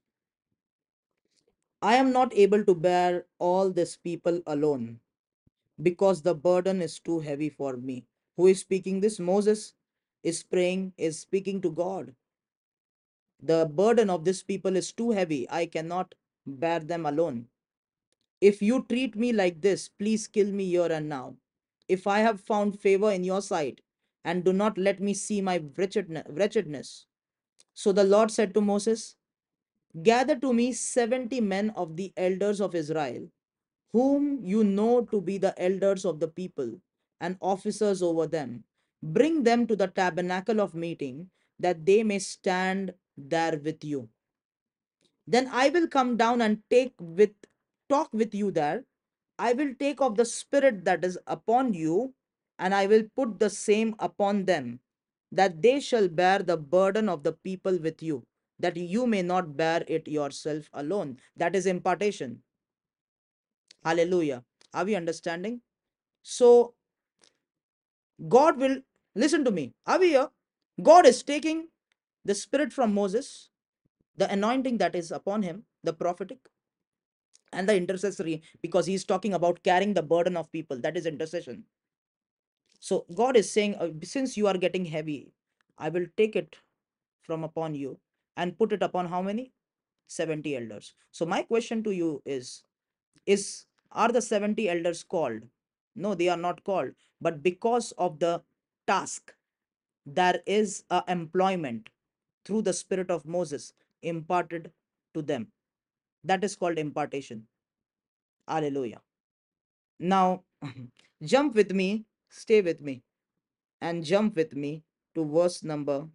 S1: I am not able to bear all this people alone because the burden is too heavy for me. Who is speaking this? Moses is praying, is speaking to God. The burden of this people is too heavy. I cannot bear them alone. If you treat me like this, please kill me here and now. If I have found favor in your sight, and do not let me see my wretchedness. So the Lord said to Moses, gather to me 70 men of the elders of Israel, whom you know to be the elders of the people and officers over them. Bring them to the tabernacle of meeting, that they may stand there with you. Then I will come down and talk with you there. I will take of the spirit that is upon you, and I will put the same upon them, that they shall bear the burden of the people with you, that you may not bear it yourself alone. That is impartation. Hallelujah. Are we understanding? So God will, listen to me. Are we here? God is taking the spirit from Moses, the anointing that is upon him, the prophetic, and the intercessory, because he's talking about carrying the burden of people. That is intercession. So God is saying, since you are getting heavy, I will take it from upon you and put it upon how many? 70 elders. So my question to you is are the 70 elders called? No, they are not called. But because of the task, there is a employment through the spirit of Moses imparted to them. That is called impartation. Hallelujah. Now, jump with me, stay with me, and jump with me to verse number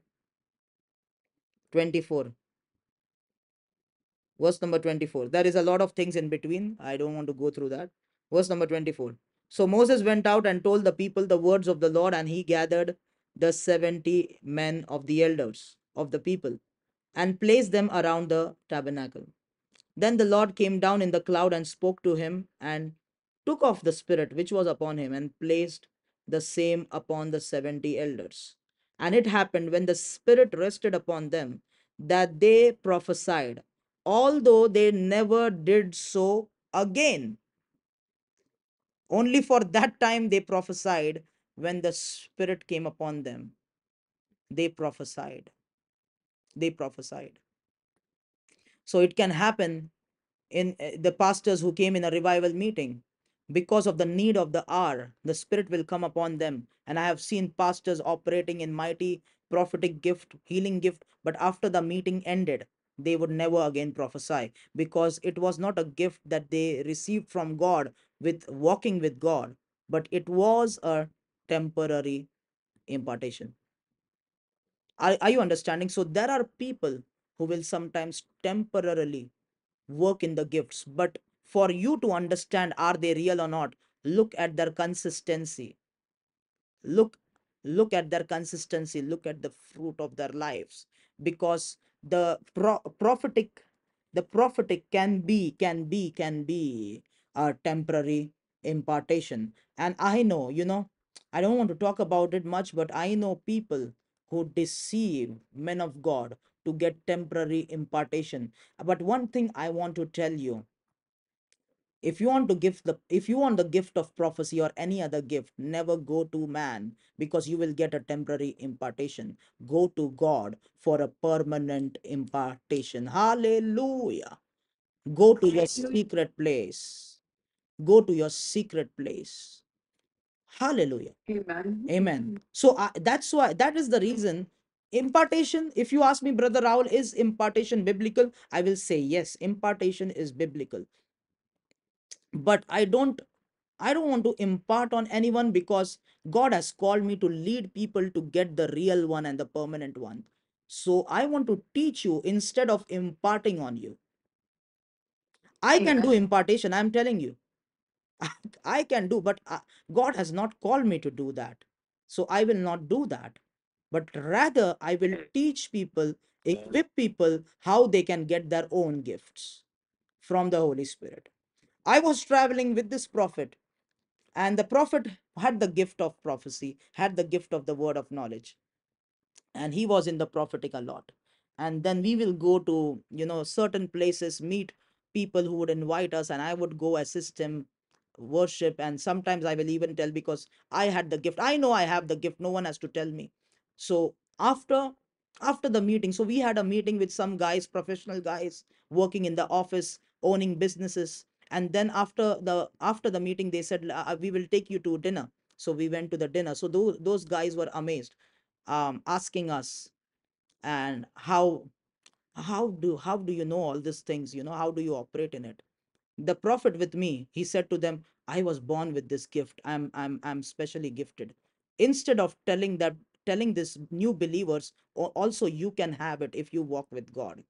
S1: 24. Verse number 24. There is a lot of things in between. I don't want to go through that. Verse number 24. So Moses went out and told the people the words of the Lord, and he gathered the 70 men of the elders of the people and placed them around the tabernacle. Then the Lord came down in the cloud and spoke to him, and took off the spirit which was upon him and placed the same upon the 70 elders. And it happened, when the spirit rested upon them, that they prophesied, although they never did so again. Only for that time they prophesied. When the spirit came upon them, they prophesied. They prophesied. So it can happen in the pastors who came in a revival meeting, because of the need of the hour, the Spirit will come upon them. And I have seen pastors operating in mighty prophetic gift, healing gift, but after the meeting ended, they would never again prophesy, because it was not a gift that they received from God with walking with God, but it was a temporary impartation. Are you understanding? So there are people who will sometimes temporarily work in the gifts, but for you to understand are they real or not, look at their consistency. Look look at their consistency, look at the fruit of their lives. Because prophetic, the prophetic can be a temporary impartation. And I know, I don't want to talk about it much, but I know people who deceive men of God to get temporary impartation. But one thing I want to tell you, if you want the gift of prophecy or any other gift, never go to man, because you will get a temporary impartation. Go to God for a permanent impartation. Hallelujah. Go to your secret place. Go to your secret place. Hallelujah.
S2: Amen.
S1: Amen. So that's why, that is the reason impartation, if you ask me, Brother Raul, is impartation biblical? I will say yes, impartation is biblical. But I don't want to impart on anyone, because God has called me to lead people to get the real one and the permanent one. So I want to teach you instead of imparting on you. I can do
S2: Amen.
S1: impartation, I'm telling you. I can do, but God has not called me to do that. So I will not do that. But rather, I will teach people, equip people how they can get their own gifts from the Holy Spirit. I was traveling with this prophet, and the prophet had the gift of prophecy, had the gift of the word of knowledge, and he was in the prophetic a lot. And then we will go to, certain places, meet people who would invite us, and I would go assist him worship. And sometimes I will even tell, because I had the gift, I know I have the gift, no one has to tell me. So after the meeting, so we had a meeting with some guys, professional guys working in the office, owning businesses. And then after the meeting, they said, we will take you to dinner. So we went to the dinner. So those guys were amazed, asking us, and how do you know all these things, how do you operate in it? The prophet with me, he said to them, I was born with this gift, I'm specially gifted. Instead of telling this new believers, also you can have it if you walk with God.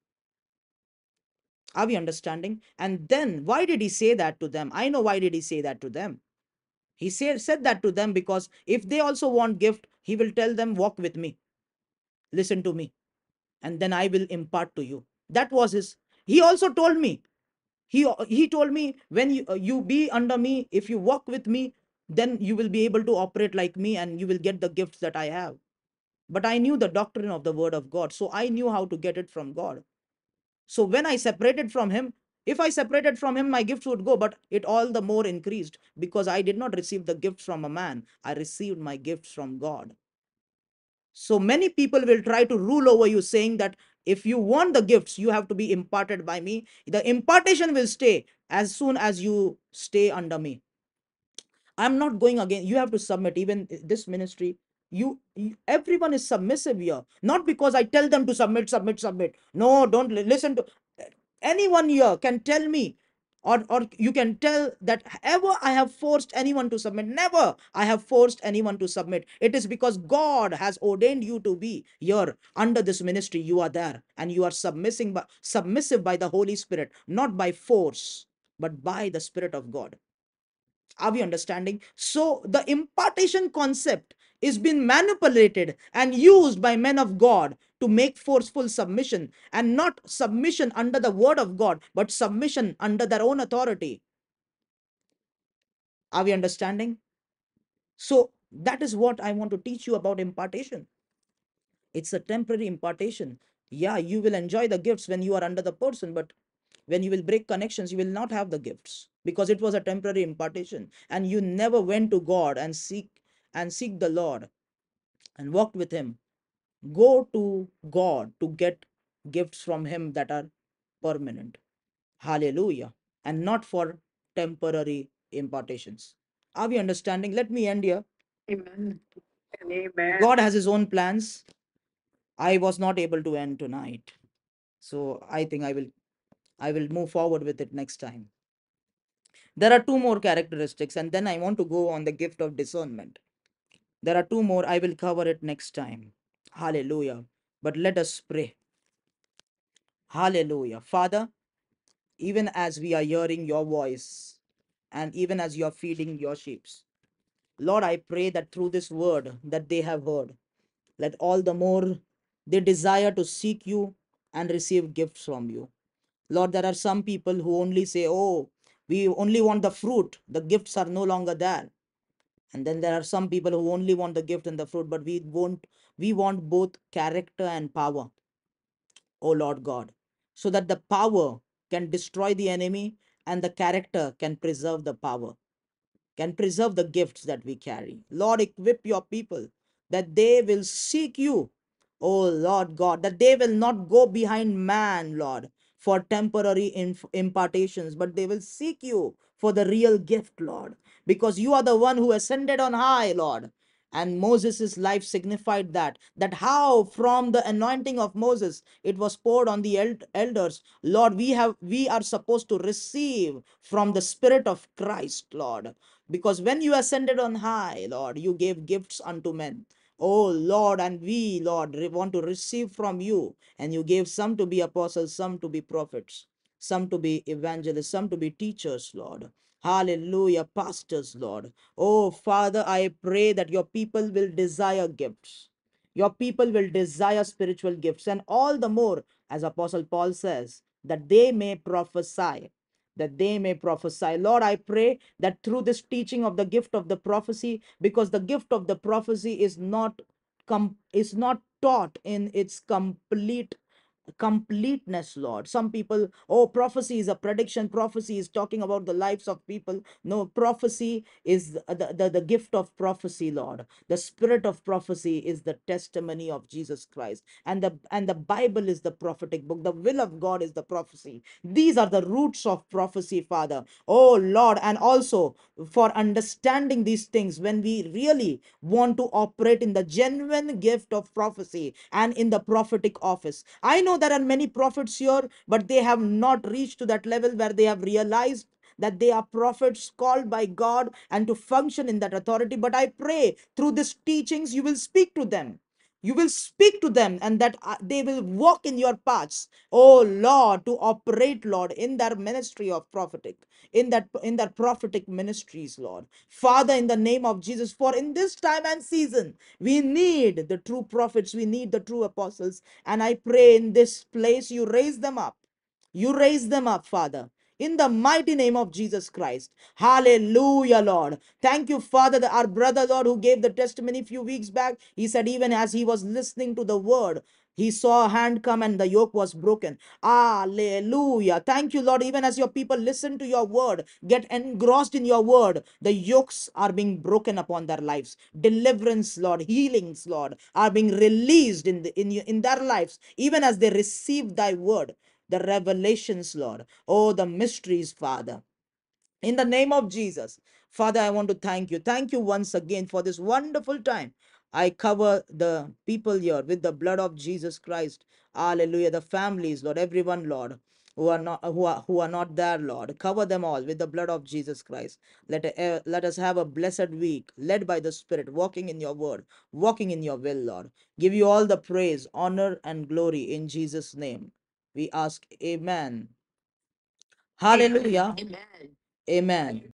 S1: Are we understanding? And then why did he say that to them? I know why did he say that to them. He said that to them because if they also want gift, he will tell them, walk with me, listen to me, and then I will impart to you. That was his. He also told me, he told me, when you be under me, if you walk with me, then you will be able to operate like me, and you will get the gifts that I have. But I knew the doctrine of the word of God, so I knew how to get it from God. So when I separated from him, if I separated from him, my gifts would go, but it all the more increased, because I did not receive the gifts from a man, I received my gifts from God. So many people will try to rule over you, saying that if you want the gifts, you have to be imparted by me. The impartation will stay as soon as you stay under me. I'm not going again. You have to submit. Even this ministry, everyone is submissive here. Not because I tell them to submit, submit, submit. No, don't listen to anyone here can tell me, or you can tell that ever I have forced anyone to submit. Never I have forced anyone to submit. It is because God has ordained you to be here under this ministry. You are there, and you are submissive by the Holy Spirit, not by force, but by the Spirit of God. Are we understanding? So the impartation concept is being manipulated and used by men of God to make forceful submission, and not submission under the word of God, but submission under their own authority. Are we understanding? So that is what I want to teach you about impartation. It's a temporary impartation. Yeah, you will enjoy the gifts when you are under the person, but when you will break connections, you will not have the gifts, because it was a temporary impartation, and you never went to God and seek the Lord and walked with him. Go to God to get gifts from him that are permanent. Hallelujah. And not for temporary impartations. Are we understanding? Let me end here.
S2: Amen. And amen.
S1: God has his own plans. I was not able to end tonight. So I think I will move forward with it next time. There are two more characteristics, and then I want to go on the gift of discernment. There are two more. I will cover it next time. Hallelujah. But let us pray. Hallelujah. Father, even as we are hearing your voice and even as you are feeding your sheep, Lord, I pray that through this word that they have heard, let all the more they desire to seek you and receive gifts from you. Lord, there are some people who only say, oh, we only want the fruit. The gifts are no longer there. And then there are some people who only want the gift and the fruit, but we want both character and power, O Lord God, so that the power can destroy the enemy and the character can preserve the power, can preserve the gifts that we carry. Lord, equip your people that they will seek you, oh Lord God, that they will not go behind man, Lord, for temporary impartations, but they will seek you for the real gift, Lord, because you are the one who ascended on high, Lord. And Moses' life signified that how from the anointing of Moses it was poured on the elders. Lord, we are supposed to receive from the spirit of Christ, Lord, because when you ascended on high, Lord, you gave gifts unto men. Oh Lord, and we, Lord, want to receive from you. And you gave some to be apostles, some to be prophets, some to be evangelists, some to be teachers, Lord. Hallelujah, pastors, Lord. Oh Father, I pray that your people will desire gifts. Your people will desire spiritual gifts, and all the more, as Apostle Paul says, that they may prophesy. That they may prophesy. Lord, I pray that through this teaching of the gift of the prophecy, because the gift of the prophecy is not taught in its completeness, Lord. Some people, oh, prophecy is a prediction, prophecy is talking about the lives of people. No, prophecy is the gift of prophecy, Lord. The spirit of prophecy is the testimony of Jesus Christ, and the Bible is the prophetic book. The will of God is the prophecy. These are the roots of prophecy, Father. Oh Lord, and also for understanding these things, when we really want to operate in the genuine gift of prophecy and in the prophetic office. I know there are many prophets here, but they have not reached to that level where they have realized that they are prophets called by God and to function in that authority. But I pray through these teachings, you will speak to them. You will speak to them, and that they will walk in your paths, oh Lord, to operate, Lord, in their ministry of prophetic, in that prophetic ministries, Lord. Father, in the name of Jesus, for in this time and season, we need the true prophets, we need the true apostles, and I pray in this place you raise them up. You raise them up, Father, in the mighty name of Jesus Christ. Hallelujah, Lord. Thank you, Father, that our brother, Lord, who gave the testimony a few weeks back, he said, even as he was listening to the word, he saw a hand come and the yoke was broken. Hallelujah. Thank you, Lord. Even as your people listen to your word, get engrossed in your word, the yokes are being broken upon their lives. Deliverance, Lord, healings, Lord, are being released in their lives, even as they receive thy word, the revelations, Lord. Oh, the mysteries, Father. In the name of Jesus, Father, I want to thank you. Thank you once again for this wonderful time. I cover the people here with the blood of Jesus Christ. Hallelujah. The families, Lord, everyone, Lord, who are not there, Lord. Cover them all with the blood of Jesus Christ. Let us have a blessed week, led by the Spirit, walking in your word, walking in your will, Lord. Give you all the praise, honor, and glory in Jesus' name. We ask, Amen. Hallelujah. Amen. Amen.